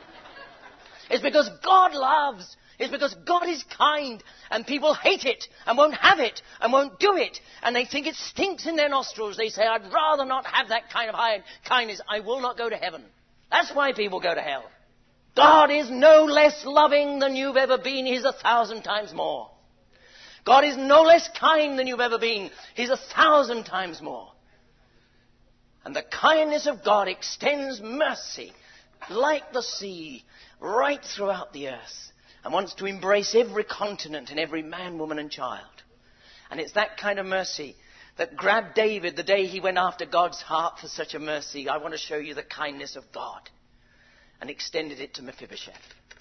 It's because God loves. It's because God is kind, and people hate it and won't have it and won't do it, and they think it stinks in their nostrils. They say, I'd rather not have that kind of kindness. I will not go to heaven. That's why people go to hell. God is no less loving than you've ever been. He's 1,000 times more. God is no less kind than you've ever been. He's 1,000 times more. And the kindness of God extends mercy like the sea right throughout the earth, and wants to embrace every continent and every man, woman and child. And it's that kind of mercy that grabbed David the day he went after God's heart for such a mercy. I want to show you the kindness of God, and extended it to Mephibosheth.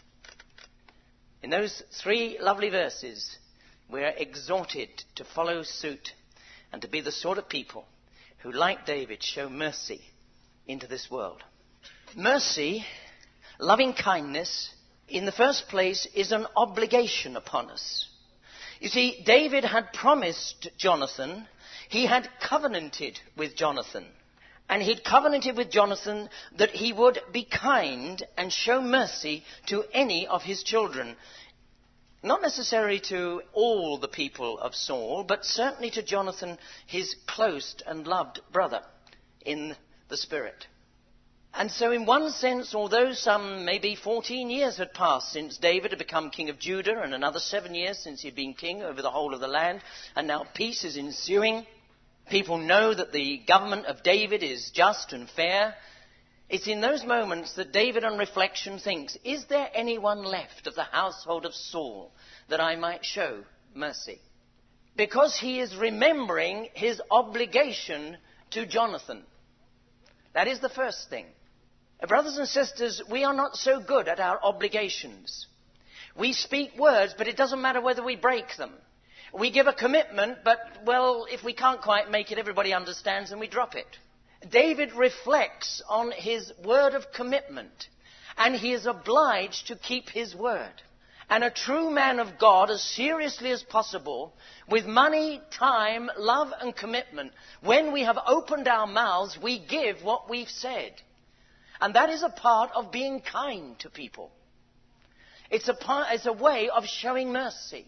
In those 3 lovely verses, we're exhorted to follow suit and to be the sort of people who, like David, show mercy into this world. Mercy, loving kindness, in the first place, is an obligation upon us. You see, David had promised Jonathan, he had covenanted with Jonathan, and he'd covenanted with Jonathan that he would be kind and show mercy to any of his children. Not necessarily to all the people of Saul, but certainly to Jonathan, his close and loved brother in the Spirit. And so in one sense, although some maybe 14 years had passed since David had become king of Judah, and another 7 years since he'd been king over the whole of the land, and now peace is ensuing, people know that the government of David is just and fair. It's in those moments that David on reflection thinks, is there anyone left of the household of Saul that I might show mercy? Because he is remembering his obligation to Jonathan. That is the first thing. Brothers and sisters, we are not so good at our obligations. We speak words, but it doesn't matter whether we break them. We give a commitment, but, well, if we can't quite make it, everybody understands and we drop it. David reflects on his word of commitment, and he is obliged to keep his word. And a true man of God, as seriously as possible, with money, time, love and commitment, when we have opened our mouths, we give what we've said. And that is a part of being kind to people. It's a way of showing mercy.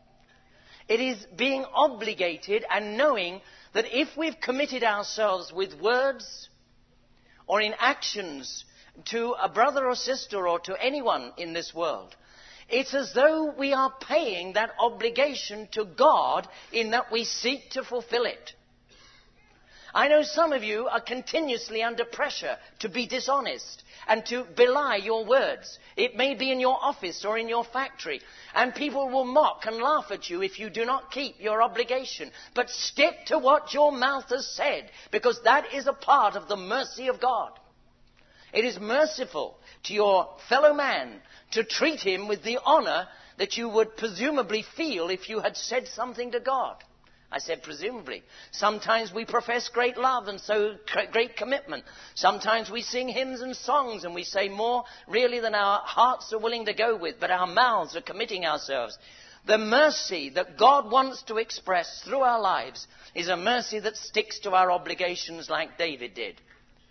It is being obligated and knowing that if we've committed ourselves with words or in actions to a brother or sister or to anyone in this world, it's as though we are paying that obligation to God in that we seek to fulfill it. I know some of you are continuously under pressure to be dishonest and to belie your words. It may be in your office or in your factory, and people will mock and laugh at you if you do not keep your obligation. But stick to what your mouth has said, because that is a part of the mercy of God. It is merciful to your fellow man to treat him with the honor that you would presumably feel if you had said something to God. I said presumably. Sometimes we profess great love and so great commitment. Sometimes we sing hymns and songs and we say more really than our hearts are willing to go with, but our mouths are committing ourselves. The mercy that God wants to express through our lives is a mercy that sticks to our obligations like David did.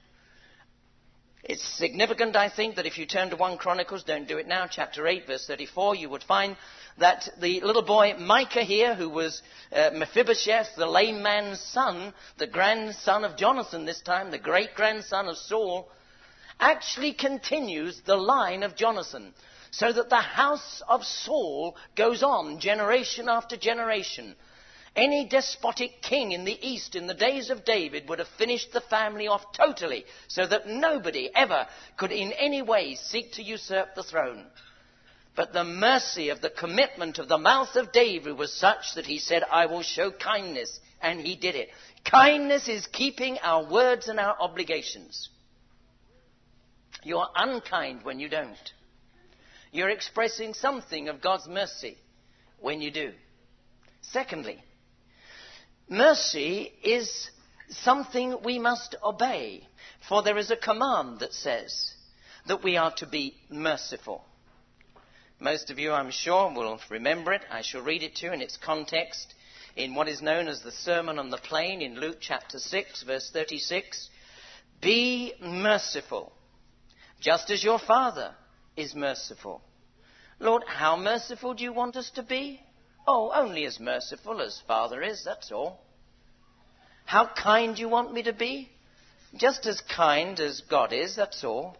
It's significant, I think, that if you turn to 1 Chronicles, don't do it now, chapter 8, verse 34, you would find that the little boy Micah here, who was Mephibosheth, the lame man's son, the grandson of Jonathan this time, the great-grandson of Saul, actually continues the line of Jonathan, so that the house of Saul goes on generation after generation. Any despotic king in the East in the days of David would have finished the family off totally, so that nobody ever could in any way seek to usurp the throne. But the mercy of the commitment of the mouth of David was such that he said, I will show kindness, and he did it. Kindness is keeping our words and our obligations. You are unkind when you don't. You're expressing something of God's mercy when you do. Secondly, mercy is something we must obey, for there is a command that says that we are to be merciful. Most of you, I'm sure, will remember it. I shall read it to you in its context in what is known as the Sermon on the Plain in Luke chapter 6, verse 36. Be merciful, just as your Father is merciful. Lord, how merciful do you want us to be? Oh, only as merciful as Father is, that's all. How kind do you want me to be? Just as kind as God is, that's all.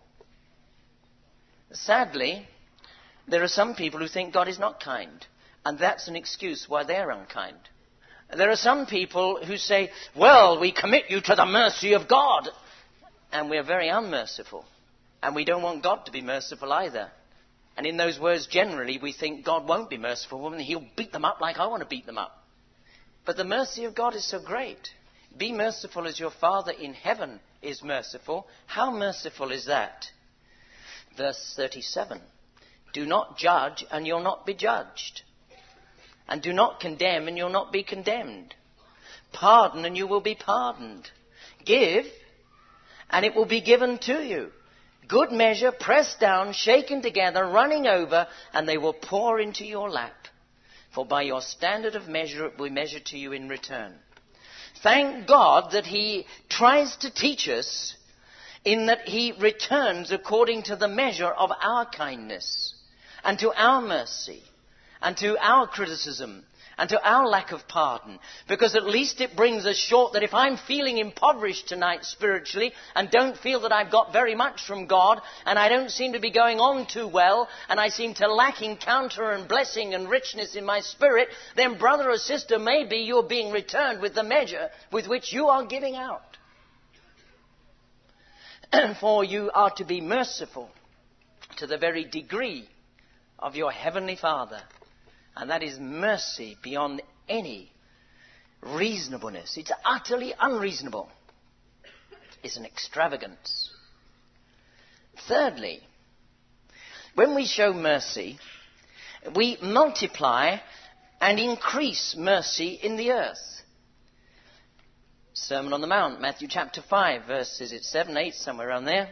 Sadly, there are some people who think God is not kind, and that's an excuse why they're unkind. There are some people who say, well, we commit you to the mercy of God, and we're very unmerciful, and we don't want God to be merciful either. And in those words, generally, we think God won't be merciful, and he'll beat them up like I want to beat them up. But the mercy of God is so great. Be merciful as your Father in heaven is merciful. How merciful is that? Verse 37. Do not judge, and you'll not be judged. And do not condemn, and you'll not be condemned. Pardon, and you will be pardoned. Give, and it will be given to you. Good measure, pressed down, shaken together, running over, and they will pour into your lap. For by your standard of measure it will be measured to you in return. Thank God that he tries to teach us in that he returns according to the measure of our kindness and to our mercy and to our criticism and to our lack of pardon. Because at least it brings us short that if I'm feeling impoverished tonight spiritually and don't feel that I've got very much from God and I don't seem to be going on too well and I seem to lack encounter and blessing and richness in my spirit, then brother or sister, maybe you're being returned with the measure with which you are giving out. For you are to be merciful to the very degree of your heavenly Father. And that is mercy beyond any reasonableness. It's utterly unreasonable. It's an extravagance. Thirdly, when we show mercy, we multiply and increase mercy in the earth. Sermon on the Mount, Matthew chapter 5, verses 7, 8, somewhere around there.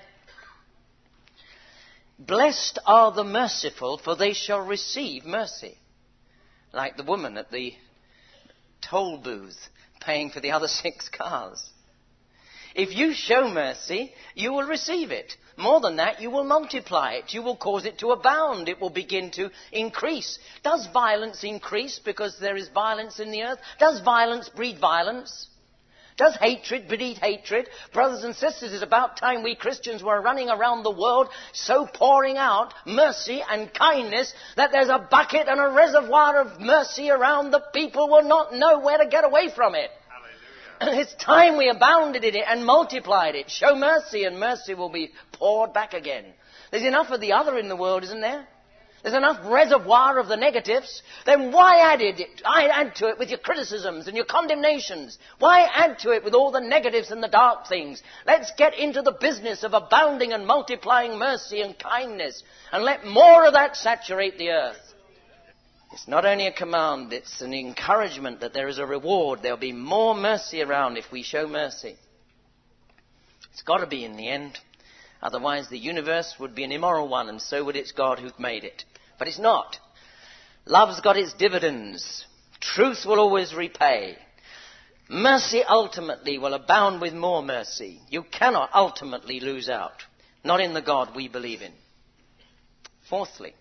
Blessed are the merciful, for they shall receive mercy. Like the woman at the toll booth paying for the other 6 cars. If you show mercy, you will receive it. More than that, you will multiply it. You will cause it to abound. It will begin to increase. Does violence increase because there is violence in the earth? Does violence breed violence? Does hatred breed hatred? Brothers and sisters, it's about time we Christians were running around the world so pouring out mercy and kindness that there's a bucket and a reservoir of mercy around that people will not know where to get away from it. Hallelujah. It's time we abounded in it and multiplied it. Show mercy and mercy will be poured back again. There's enough of the other in the world, isn't there? There's enough reservoir of the negatives. Then why add to it with your criticisms and your condemnations? Why add to it with all the negatives and the dark things? Let's get into the business of abounding and multiplying mercy and kindness and let more of that saturate the earth. It's not only a command, it's an encouragement that there is a reward. There'll be more mercy around if we show mercy. It's got to be in the end. Otherwise the universe would be an immoral one, and so would its God who made it. But it's not. Love's got its dividends. Truth will always repay. Mercy ultimately will abound with more mercy. You cannot ultimately lose out. Not in the God we believe in. Fourthly,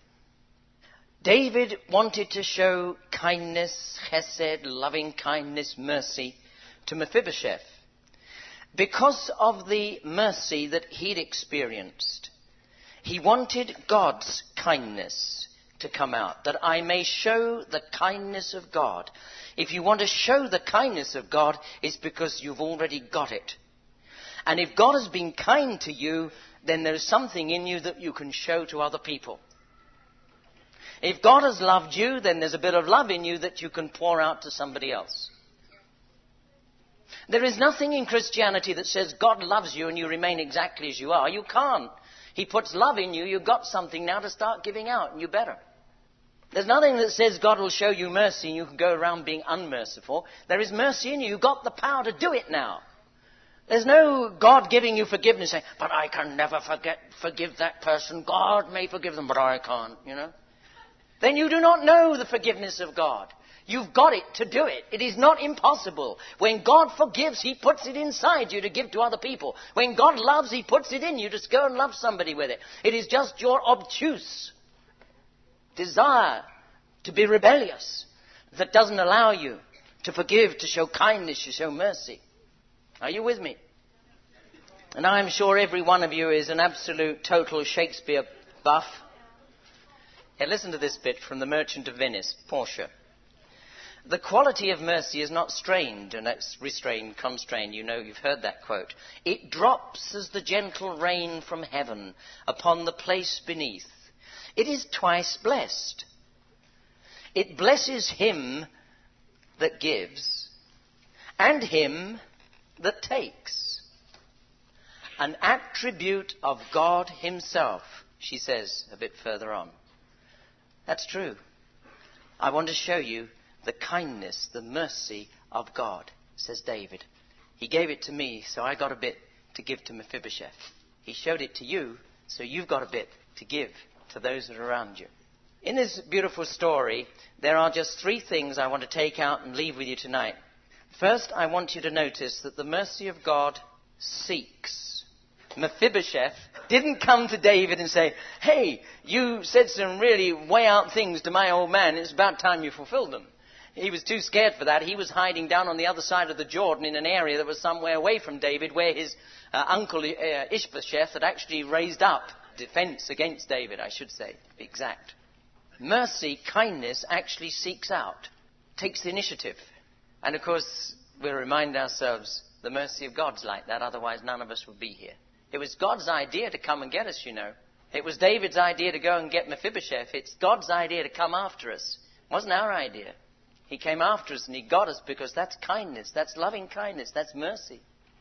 David wanted to show kindness, chesed, loving kindness, mercy to Mephibosheth. Because of the mercy that he'd experienced, he wanted God's kindness to come out, that I may show the kindness of God. If you want to show the kindness of God, it's because you've already got it. And if God has been kind to you, then there's something in you that you can show to other people. If God has loved you, then there's a bit of love in you that you can pour out to somebody else. There is nothing in Christianity that says God loves you and you remain exactly as you are. You can't. He puts love in you. You've got something now to start giving out, and you better. There's nothing that says God will show you mercy and you can go around being unmerciful. There is mercy in you. You've got the power to do it now. There's no God giving you forgiveness saying, but I can never forgive that person. God may forgive them, but I can't, you know. then you do not know the forgiveness of God. You've got it to do it. It is not impossible. When God forgives, he puts it inside you to give to other people. When God loves, he puts it in you to go and love somebody with it. It is just your obtuse desire to be rebellious that doesn't allow you to forgive, to show kindness, to show mercy. Are you with me? And I'm sure every one of you is an absolute, total Shakespeare buff. Here, listen to this bit from The Merchant of Venice, Portia. The quality of mercy is not strained, and that's restrained, constrained. You know, you've heard that quote. It drops as the gentle rain from heaven upon the place beneath. It is twice blessed. It blesses him that gives and him that takes. An attribute of God himself, she says a bit further on. That's true. I want to show you the kindness, the mercy of God, says David. He gave it to me, so I got a bit to give to Mephibosheth. He showed it to you, so you've got a bit to give to those that are around you. In this beautiful story, there are just 3 things I want to take out and leave with you tonight. First, I want you to notice that the mercy of God seeks. Mephibosheth didn't come to David and say, hey, you said some really way out things to my old man. It's about time you fulfilled them. He was too scared for that. He was hiding down on the other side of the Jordan in an area that was somewhere away from David, where his uncle Ishbosheth had actually raised up defense against David, I should say, to be exact. Mercy, kindness, actually seeks out, takes the initiative. And of course, we'll remind ourselves the mercy of God's like that, otherwise none of us would be here. It was God's idea to come and get us, you know. It was David's idea to go and get Mephibosheth. It's God's idea to come after us. It wasn't our idea. He came after us and he got us because that's kindness, that's loving kindness, that's mercy.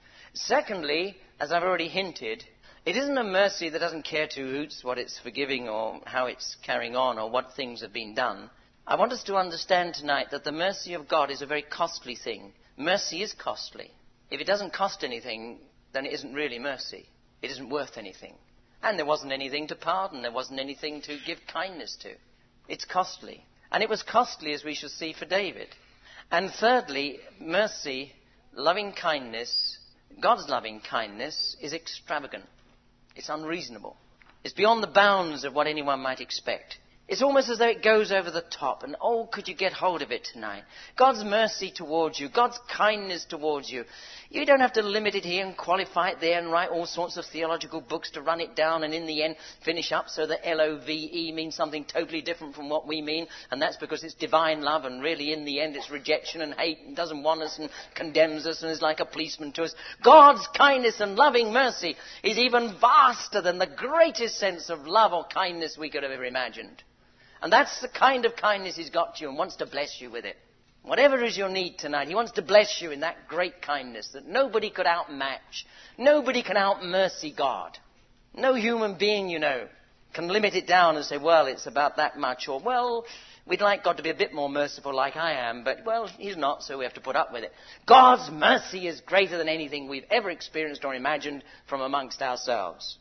Secondly, as I've already hinted, it isn't a mercy that doesn't care two hoots what it's forgiving or how it's carrying on or what things have been done. I want us to understand tonight that the mercy of God is a very costly thing. Mercy is costly. If it doesn't cost anything, then it isn't really mercy. It isn't worth anything. And there wasn't anything to pardon. There wasn't anything to give kindness to. It's costly. And it was costly, as we shall see, for David. And thirdly, mercy, loving kindness, God's loving kindness is extravagant. It's unreasonable. It's beyond the bounds of what anyone might expect. It's almost as though it goes over the top. And oh, could you get hold of it tonight? God's mercy towards you, God's kindness towards you. You don't have to limit it here and qualify it there and write all sorts of theological books to run it down and in the end finish up so that L-O-V-E means something totally different from what we mean. And that's because it's divine love and really in the end it's rejection and hate and doesn't want us and condemns us and is like a policeman to us. God's kindness and loving mercy is even vaster than the greatest sense of love or kindness we could have ever imagined. And that's the kind of kindness he's got to you and wants to bless you with it. Whatever is your need tonight, he wants to bless you in that great kindness that nobody could outmatch. Nobody can outmercy God. No human being, you know, can limit it down and say, well, it's about that much. Or, well, we'd like God to be a bit more merciful like I am. But, well, he's not, so we have to put up with it. God's mercy is greater than anything we've ever experienced or imagined from amongst ourselves.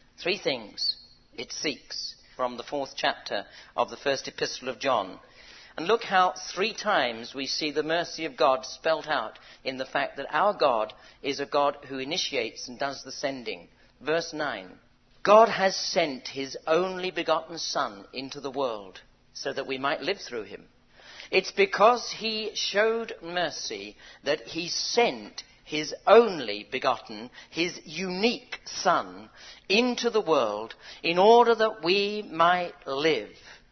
3 things it seeks. From the 4th chapter of the first epistle of John. And look how 3 times we see the mercy of God spelt out in the fact that our God is a God who initiates and does the sending. Verse 9. God has sent his only begotten Son into the world so that we might live through him. It's because he showed mercy that he sent his only begotten, his unique Son, into the world in order that we might live.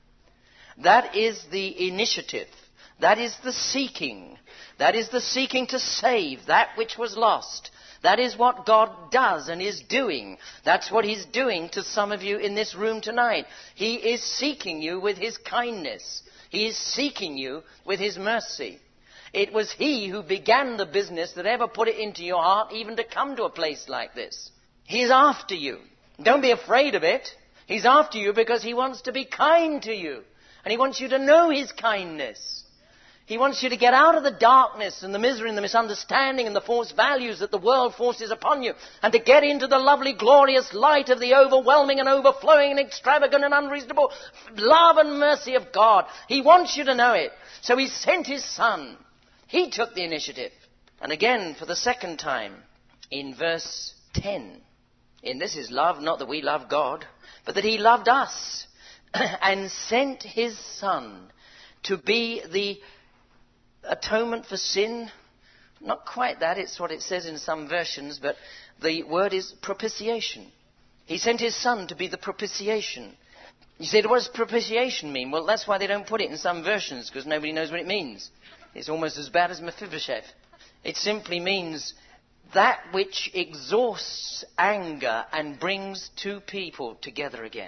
That is the initiative. That is the seeking. That is the seeking to save that which was lost. That is what God does and is doing. That's what he's doing to some of you in this room tonight. He is seeking you with his kindness. He is seeking you with his mercy. It was he who began the business that ever put it into your heart even to come to a place like this. He's after you. Don't be afraid of it. He's after you because he wants to be kind to you. And he wants you to know his kindness. He wants you to get out of the darkness and the misery and the misunderstanding and the false values that the world forces upon you, and to get into the lovely, glorious light of the overwhelming and overflowing and extravagant and unreasonable love and mercy of God. He wants you to know it. So he sent his Son. He took the initiative. And again, for the second time, in verse 10, in this is love, not that we love God, but that he loved us and sent his Son to be the atonement for sin. Not quite that, it's what it says in some versions, but the word is propitiation. He sent his Son to be the propitiation. You say, what does propitiation mean? Well, that's why they don't put it in some versions, because nobody knows what it means. It's almost as bad as Mephibosheth. It simply means that which exhausts anger and brings two people together again.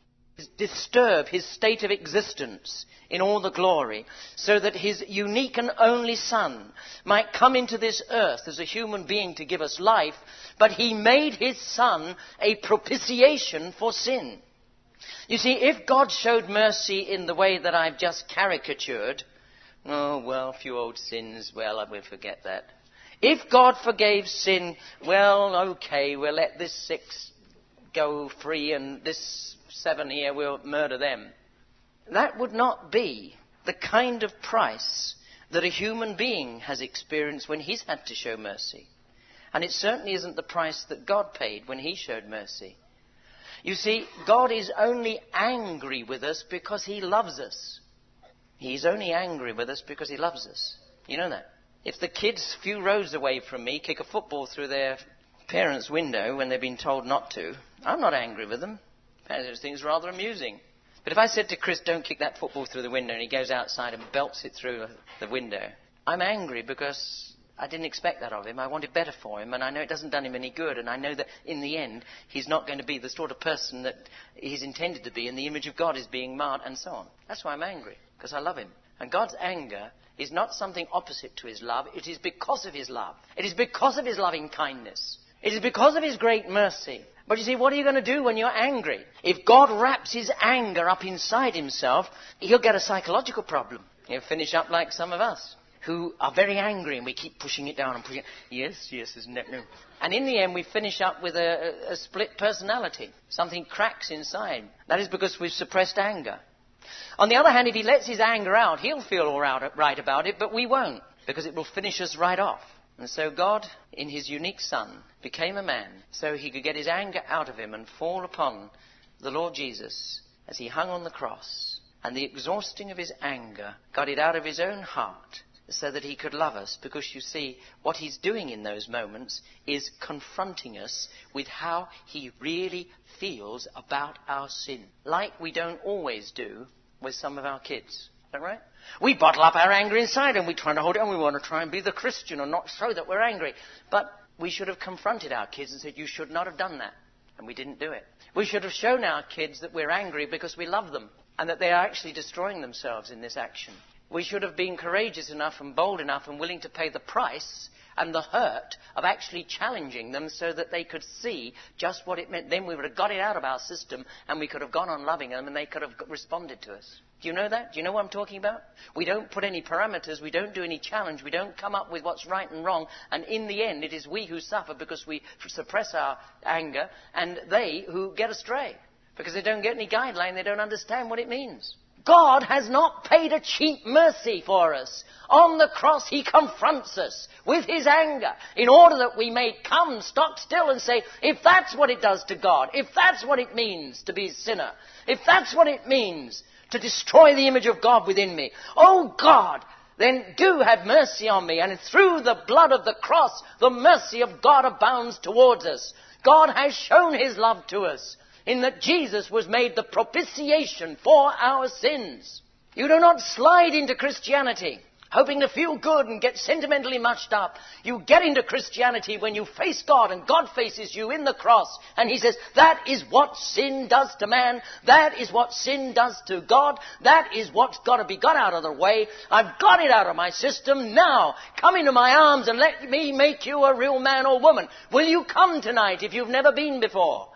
Disturb his state of existence in all the glory, so that his unique and only Son might come into this earth as a human being to give us life, but he made his Son a propitiation for sin. You see, if God showed mercy in the way that I've just caricatured, oh, well, a few old sins, well, I will forget that. If God forgave sin, well, okay, we'll let this 6 go free and this 7 here, we'll murder them. That would not be the kind of price that a human being has experienced when he's had to show mercy. And it certainly isn't the price that God paid when he showed mercy. You see, God is only angry with us because he loves us. He's only angry with us because he loves us. You know that? If the kids a few rows away from me kick a football through their parents' window when they've been told not to, I'm not angry with them. I think it's rather amusing. But if I said to Chris, don't kick that football through the window, and he goes outside and belts it through the window, I'm angry because I didn't expect that of him. I wanted better for him, and I know it doesn't done him any good, and I know that in the end he's not going to be the sort of person that he's intended to be, and the image of God is being marred, and so on. That's why I'm angry, because I love him. And God's anger is not something opposite to his love. It is because of his love. It is because of his loving kindness. It is because of his great mercy. But you see, what are you going to do when you're angry? If God wraps his anger up inside himself, he'll get a psychological problem. He'll finish up like some of us, who are very angry and we keep pushing it down and pushing it. Yes, isn't it? No. And in the end, we finish up with a split personality. Something cracks inside. That is because we've suppressed anger. On the other hand, if he lets his anger out, he'll feel all right about it, but we won't, because it will finish us right off. And so God, in his unique Son, became a man so he could get his anger out of him and fall upon the Lord Jesus as he hung on the cross. And the exhausting of his anger got it out of his own heart so that he could love us. Because you see, what he's doing in those moments is confronting us with how he really feels about our sin. Like we don't always do with some of our kids. Is that right? We bottle up our anger inside and we try to hold it and we want to try and be the Christian and not show that we're angry. But we should have confronted our kids and said, you should not have done that. And we didn't do it. We should have shown our kids that we're angry because we love them and that they are actually destroying themselves in this action. We should have been courageous enough and bold enough and willing to pay the price and the hurt of actually challenging them so that they could see just what it meant. Then we would have got it out of our system and we could have gone on loving them and they could have responded to us. Do you know that? Do you know what I'm talking about? We don't put any parameters, we don't do any challenge, we don't come up with what's right and wrong, and in the end it is we who suffer because we suppress our anger and they who get astray because they don't get any guideline, they don't understand what it means. God has not paid a cheap mercy for us. On the cross, he confronts us with his anger in order that we may come stock still and say, if that's what it does to God, if that's what it means to be a sinner, if that's what it means to destroy the image of God within me, oh God, then do have mercy on me. And through the blood of the cross, the mercy of God abounds towards us. God has shown his love to us, in that Jesus was made the propitiation for our sins. You do not slide into Christianity hoping to feel good and get sentimentally muched up. You get into Christianity when you face God and God faces you in the cross. And he says, that is what sin does to man. That is what sin does to God. That is what's got to be got out of the way. I've got it out of my system. Now, come into my arms and let me make you a real man or woman. Will you come tonight if you've never been before?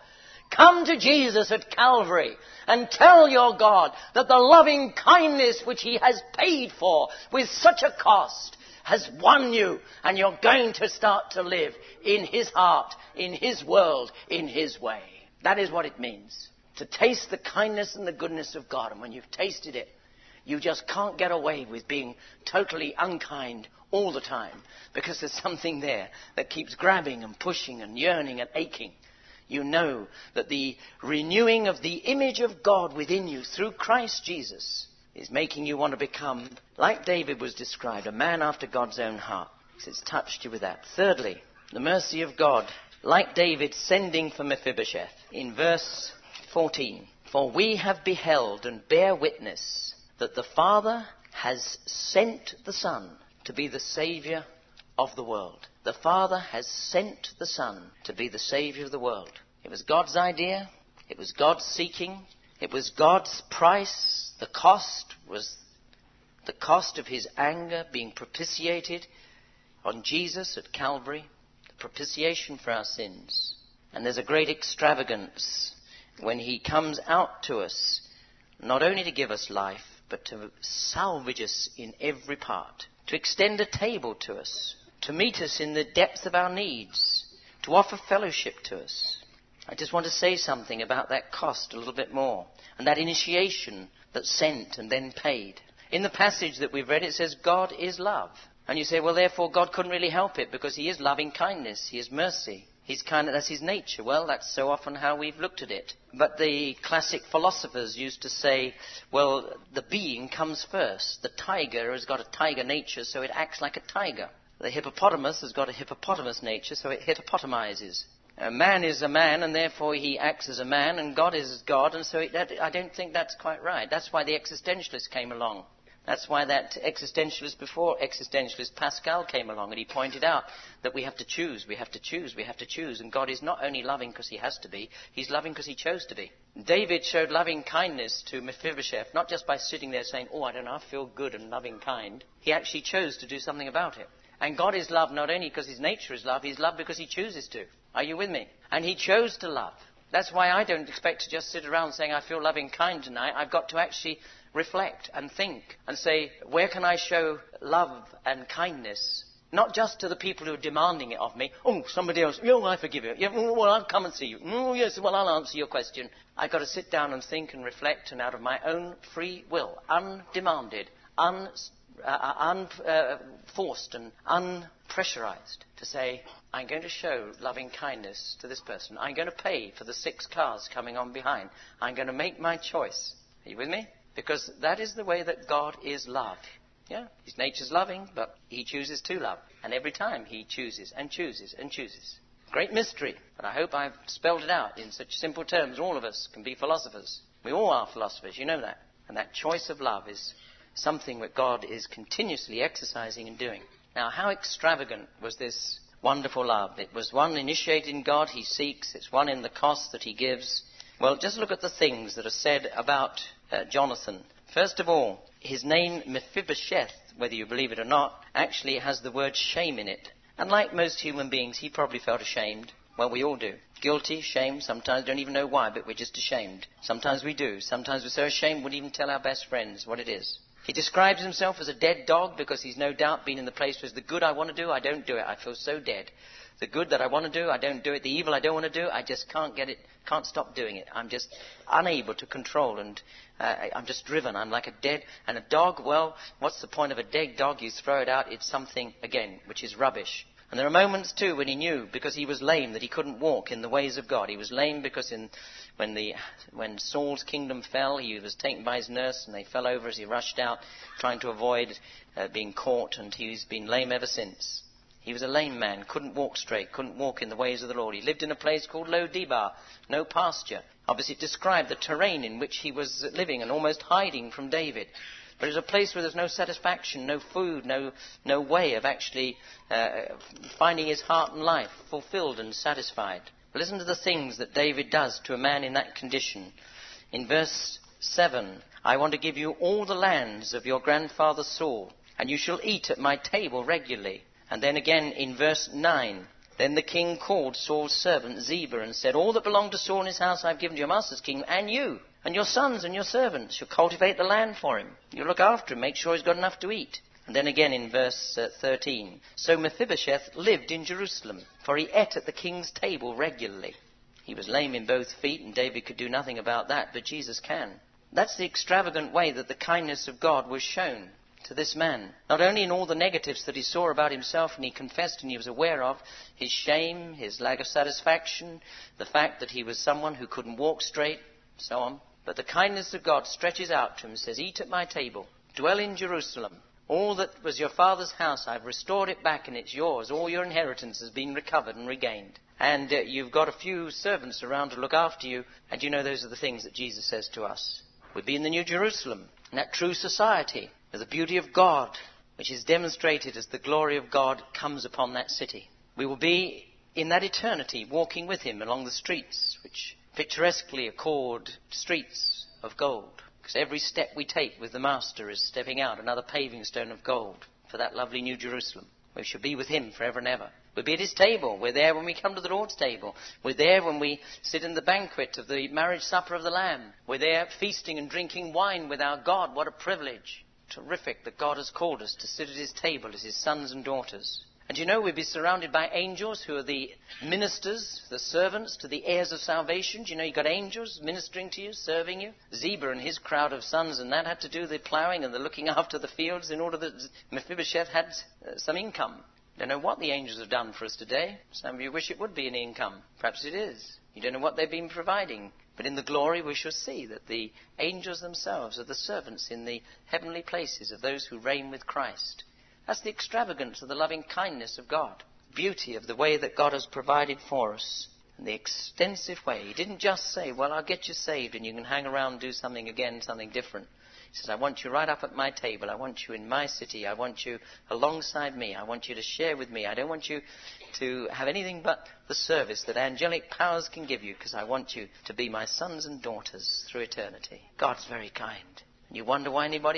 Come to Jesus at Calvary and tell your God that the loving kindness which he has paid for with such a cost has won you, and you're going to start to live in his heart, in his world, in his way. That is what it means, to taste the kindness and the goodness of God. And when you've tasted it, you just can't get away with being totally unkind all the time, because there's something there that keeps grabbing and pushing and yearning and aching. You know that the renewing of the image of God within you through Christ Jesus is making you want to become, like David was described, a man after God's own heart. It's touched you with that. Thirdly, the mercy of God, like David sending for Mephibosheth. In verse 14, for we have beheld and bear witness that the Father has sent the Son to be the Saviour of the world. The Father has sent the Son to be the Saviour of the world. It was God's idea. It was God's seeking. It was God's price. The cost was the cost of his anger being propitiated on Jesus at Calvary. The propitiation for our sins. And there's a great extravagance when he comes out to us, not only to give us life, but to salvage us in every part. To extend a table to us. To meet us in the depth of our needs, to offer fellowship to us. I just want to say something about that cost a little bit more, and that initiation that sent and then paid. In the passage that we've read, it says God is love. And you say, well, therefore God couldn't really help it, because he is loving kindness, he is mercy. He's kind, that's his nature. Well, that's so often how we've looked at it. But the classic philosophers used to say, well, the being comes first. The tiger has got a tiger nature, so it acts like a tiger. The hippopotamus has got a hippopotamus nature, so it hippopotamizes. A man is a man, and therefore he acts as a man, and God is God, and so I don't think that's quite right. That's why the existentialist came along. That's why that existentialist before existentialist Pascal came along, and he pointed out that we have to choose, we have to choose, we have to choose. And God is not only loving because he has to be, he's loving because he chose to be. David showed loving kindness to Mephibosheth, not just by sitting there saying, oh, I don't know, I feel good and loving kind. He actually chose to do something about it. And God is love not only because his nature is love, he's love because he chooses to. Are you with me? And he chose to love. That's why I don't expect to just sit around saying I feel loving kind tonight. I've got to actually reflect and think and say, where can I show love and kindness? Not just to the people who are demanding it of me. Oh, somebody else. Oh, I forgive you. Yeah, well, I'll come and see you. Oh, yes, well, I'll answer your question. I've got to sit down and think and reflect, and out of my own free will, undemanded, unforced and unpressurized, to say, I'm going to show loving kindness to this person. I'm going to pay for the 6 cars coming on behind. I'm going to make my choice. Are you with me? Because that is the way that God is love. Yeah, his nature's loving, but he chooses to love. And every time he chooses and chooses and chooses. Great mystery, but I hope I've spelled it out in such simple terms. All of us can be philosophers. We all are philosophers, you know that. And that choice of love is something that God is continuously exercising and doing. Now, how extravagant was this wonderful love? It was one initiated in God he seeks. It's one in the cost that he gives. Well, just look at the things that are said about Jonathan. First of all, his name Mephibosheth, whether you believe it or not, actually has the word shame in it. And like most human beings, he probably felt ashamed. Well, we all do. Guilty, shame, sometimes don't even know why, but we're just ashamed. Sometimes we do. Sometimes we're so ashamed we wouldn't even tell our best friends what it is. He describes himself as a dead dog because he's no doubt been in the place where the good I want to do, I don't do it. I feel so dead. The good that I want to do, I don't do it. The evil I don't want to do, I just can't get it, can't stop doing it. I'm just unable to control, and I'm just driven. I'm like a dead, and a dog, well, what's the point of a dead dog? You throw it out, it's something, again, which is rubbish. And there are moments, too, when he knew, because he was lame, that he couldn't walk in the ways of God. He was lame because when Saul's kingdom fell, he was taken by his nurse, and they fell over as he rushed out, trying to avoid being caught, and he's been lame ever since. He was a lame man, couldn't walk straight, couldn't walk in the ways of the Lord. He lived in a place called Lo-Debar, no pasture. Obviously, it described the terrain in which he was living and almost hiding from David. But it was a place where there's no satisfaction, no food, no way of actually finding his heart and life fulfilled and satisfied. But listen to the things that David does to a man in that condition. In verse 7, I want to give you all the lands of your grandfather Saul, and you shall eat at my table regularly. And then again in verse 9, Then the king called Saul's servant Ziba and said, all that belonged to Saul and his house I have given to your master's kingdom, and you, and your sons and your servants. You'll cultivate the land for him. You'll look after him, make sure he's got enough to eat. And then again in verse 13. So Mephibosheth lived in Jerusalem, for he ate at the king's table regularly. He was lame in both feet, and David could do nothing about that, but Jesus can. That's the extravagant way that the kindness of God was shown to this man. Not only in all the negatives that he saw about himself and he confessed and he was aware of, his shame, his lack of satisfaction, the fact that he was someone who couldn't walk straight, so on. But the kindness of God stretches out to him and says, eat at my table, dwell in Jerusalem. All that was your father's house, I've restored it back and it's yours. All your inheritance has been recovered and regained. And you've got a few servants around to look after you. And you know those are the things that Jesus says to us. We'll be in the New Jerusalem, in that true society, where the beauty of God, which is demonstrated as the glory of God, comes upon that city. We will be in that eternity walking with him along the streets, which picturesquely are called streets of gold. Because every step we take with the Master is stepping out another paving stone of gold for that lovely New Jerusalem. We shall be with him forever and ever. We'll be at his table. We're there when we come to the Lord's table. We're there when we sit in the banquet of the marriage supper of the Lamb. We're there feasting and drinking wine with our God. What a privilege. Terrific that God has called us to sit at his table as his sons and daughters. And you know, we'll be surrounded by angels who are the ministers, the servants to the heirs of salvation. Do you know you've got angels ministering to you, serving you? Ziba and his crowd of sons and that had to do the ploughing and the looking after the fields in order that Mephibosheth had some income. Don't know what the angels have done for us today. Some of you wish it would be an income. Perhaps it is. You don't know what they've been providing. But in the glory we shall see that the angels themselves are the servants in the heavenly places of those who reign with Christ. That's the extravagance of the loving kindness of God. Beauty of the way that God has provided for us. And the extensive way. He didn't just say, well, I'll get you saved and you can hang around and do something again, something different. He says, I want you right up at my table. I want you in my city. I want you alongside me. I want you to share with me. I don't want you to have anything but the service that angelic powers can give you, because I want you to be my sons and daughters through eternity. God's very kind. You wonder why anybody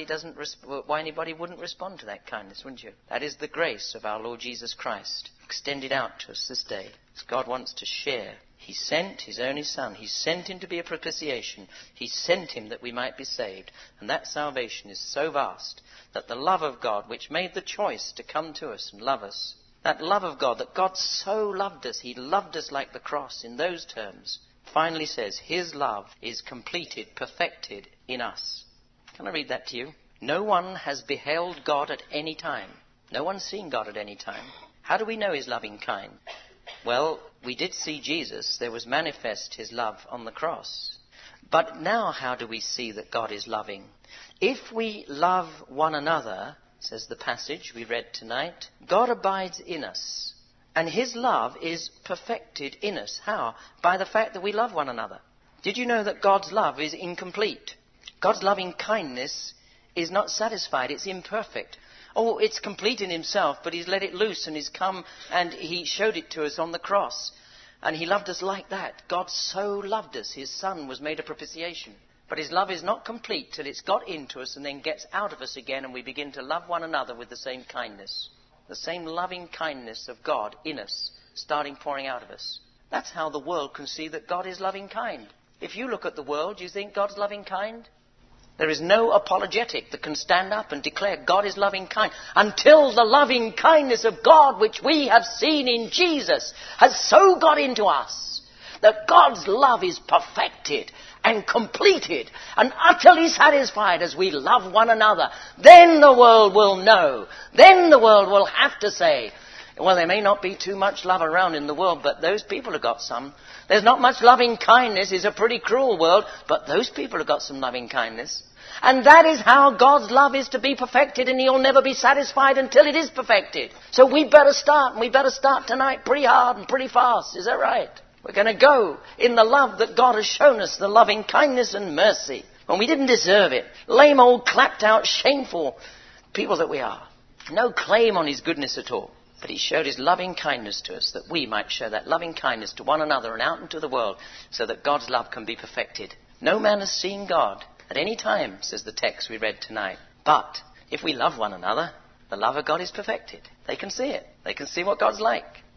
wouldn't respond to that kindness, wouldn't you? That is the grace of our Lord Jesus Christ, extended out to us this day. As God wants to share. He sent his only Son. He sent him to be a propitiation. He sent him that we might be saved. And that salvation is so vast that the love of God, which made the choice to come to us and love us, that love of God, that God so loved us, he loved us like the cross in those terms, finally says his love is completed, perfected in us. Can I read that to you? No one has beheld God at any time. No one's seen God at any time. How do we know his loving kind? Well, we did see Jesus. There was manifest his love on the cross. But now how do we see that God is loving? If we love one another, says the passage we read tonight, God abides in us. And his love is perfected in us. How? By the fact that we love one another. Did you know that God's love is incomplete? God's loving kindness is not satisfied. It's imperfect. Oh, it's complete in himself, but he's let it loose and he's come and he showed it to us on the cross. And he loved us like that. God so loved us. His Son was made a propitiation. But his love is not complete till it's got into us and then gets out of us again and we begin to love one another with the same kindness. The same loving kindness of God in us, starting pouring out of us. That's how the world can see that God is loving kind. If you look at the world, do you think God's loving kind? There is no apologetic that can stand up and declare God is loving kind until the loving kindness of God, which we have seen in Jesus, has so got into us that God's love is perfected and completed and utterly satisfied as we love one another. Then the world will know. Then the world will have to say, well, there may not be too much love around in the world, but those people have got some. There's not much loving kindness. It's a pretty cruel world, but those people have got some loving kindness. And that is how God's love is to be perfected, and he'll never be satisfied until it is perfected. So we better start, and we better start tonight pretty hard and pretty fast. Is that right? We're going to go in the love that God has shown us, the loving kindness and mercy, when we didn't deserve it. Lame old, clapped out, shameful people that we are. No claim on his goodness at all. But he showed his loving kindness to us that we might show that loving kindness to one another and out into the world so that God's love can be perfected. No man has seen God at any time, says the text we read tonight. But if we love one another, the love of God is perfected. They can see it. They can see what God's like.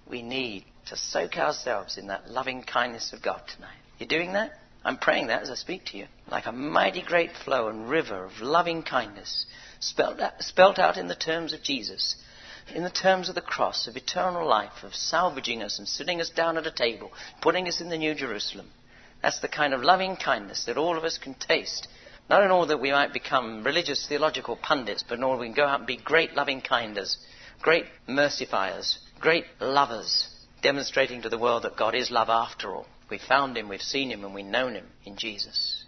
We need to soak ourselves in that loving kindness of God tonight. You doing that? I'm praying that as I speak to you. Like a mighty great flow and river of loving kindness, spelt out in the terms of Jesus, in the terms of the cross, of eternal life, of salvaging us and sitting us down at a table, putting us in the New Jerusalem. That's the kind of loving kindness that all of us can taste. Not in order that we might become religious theological pundits, but in order we can go out and be great loving kinders, great mercifiers, great lovers, demonstrating to the world that God is love after all. We've found him, we've seen him, and we've known him in Jesus.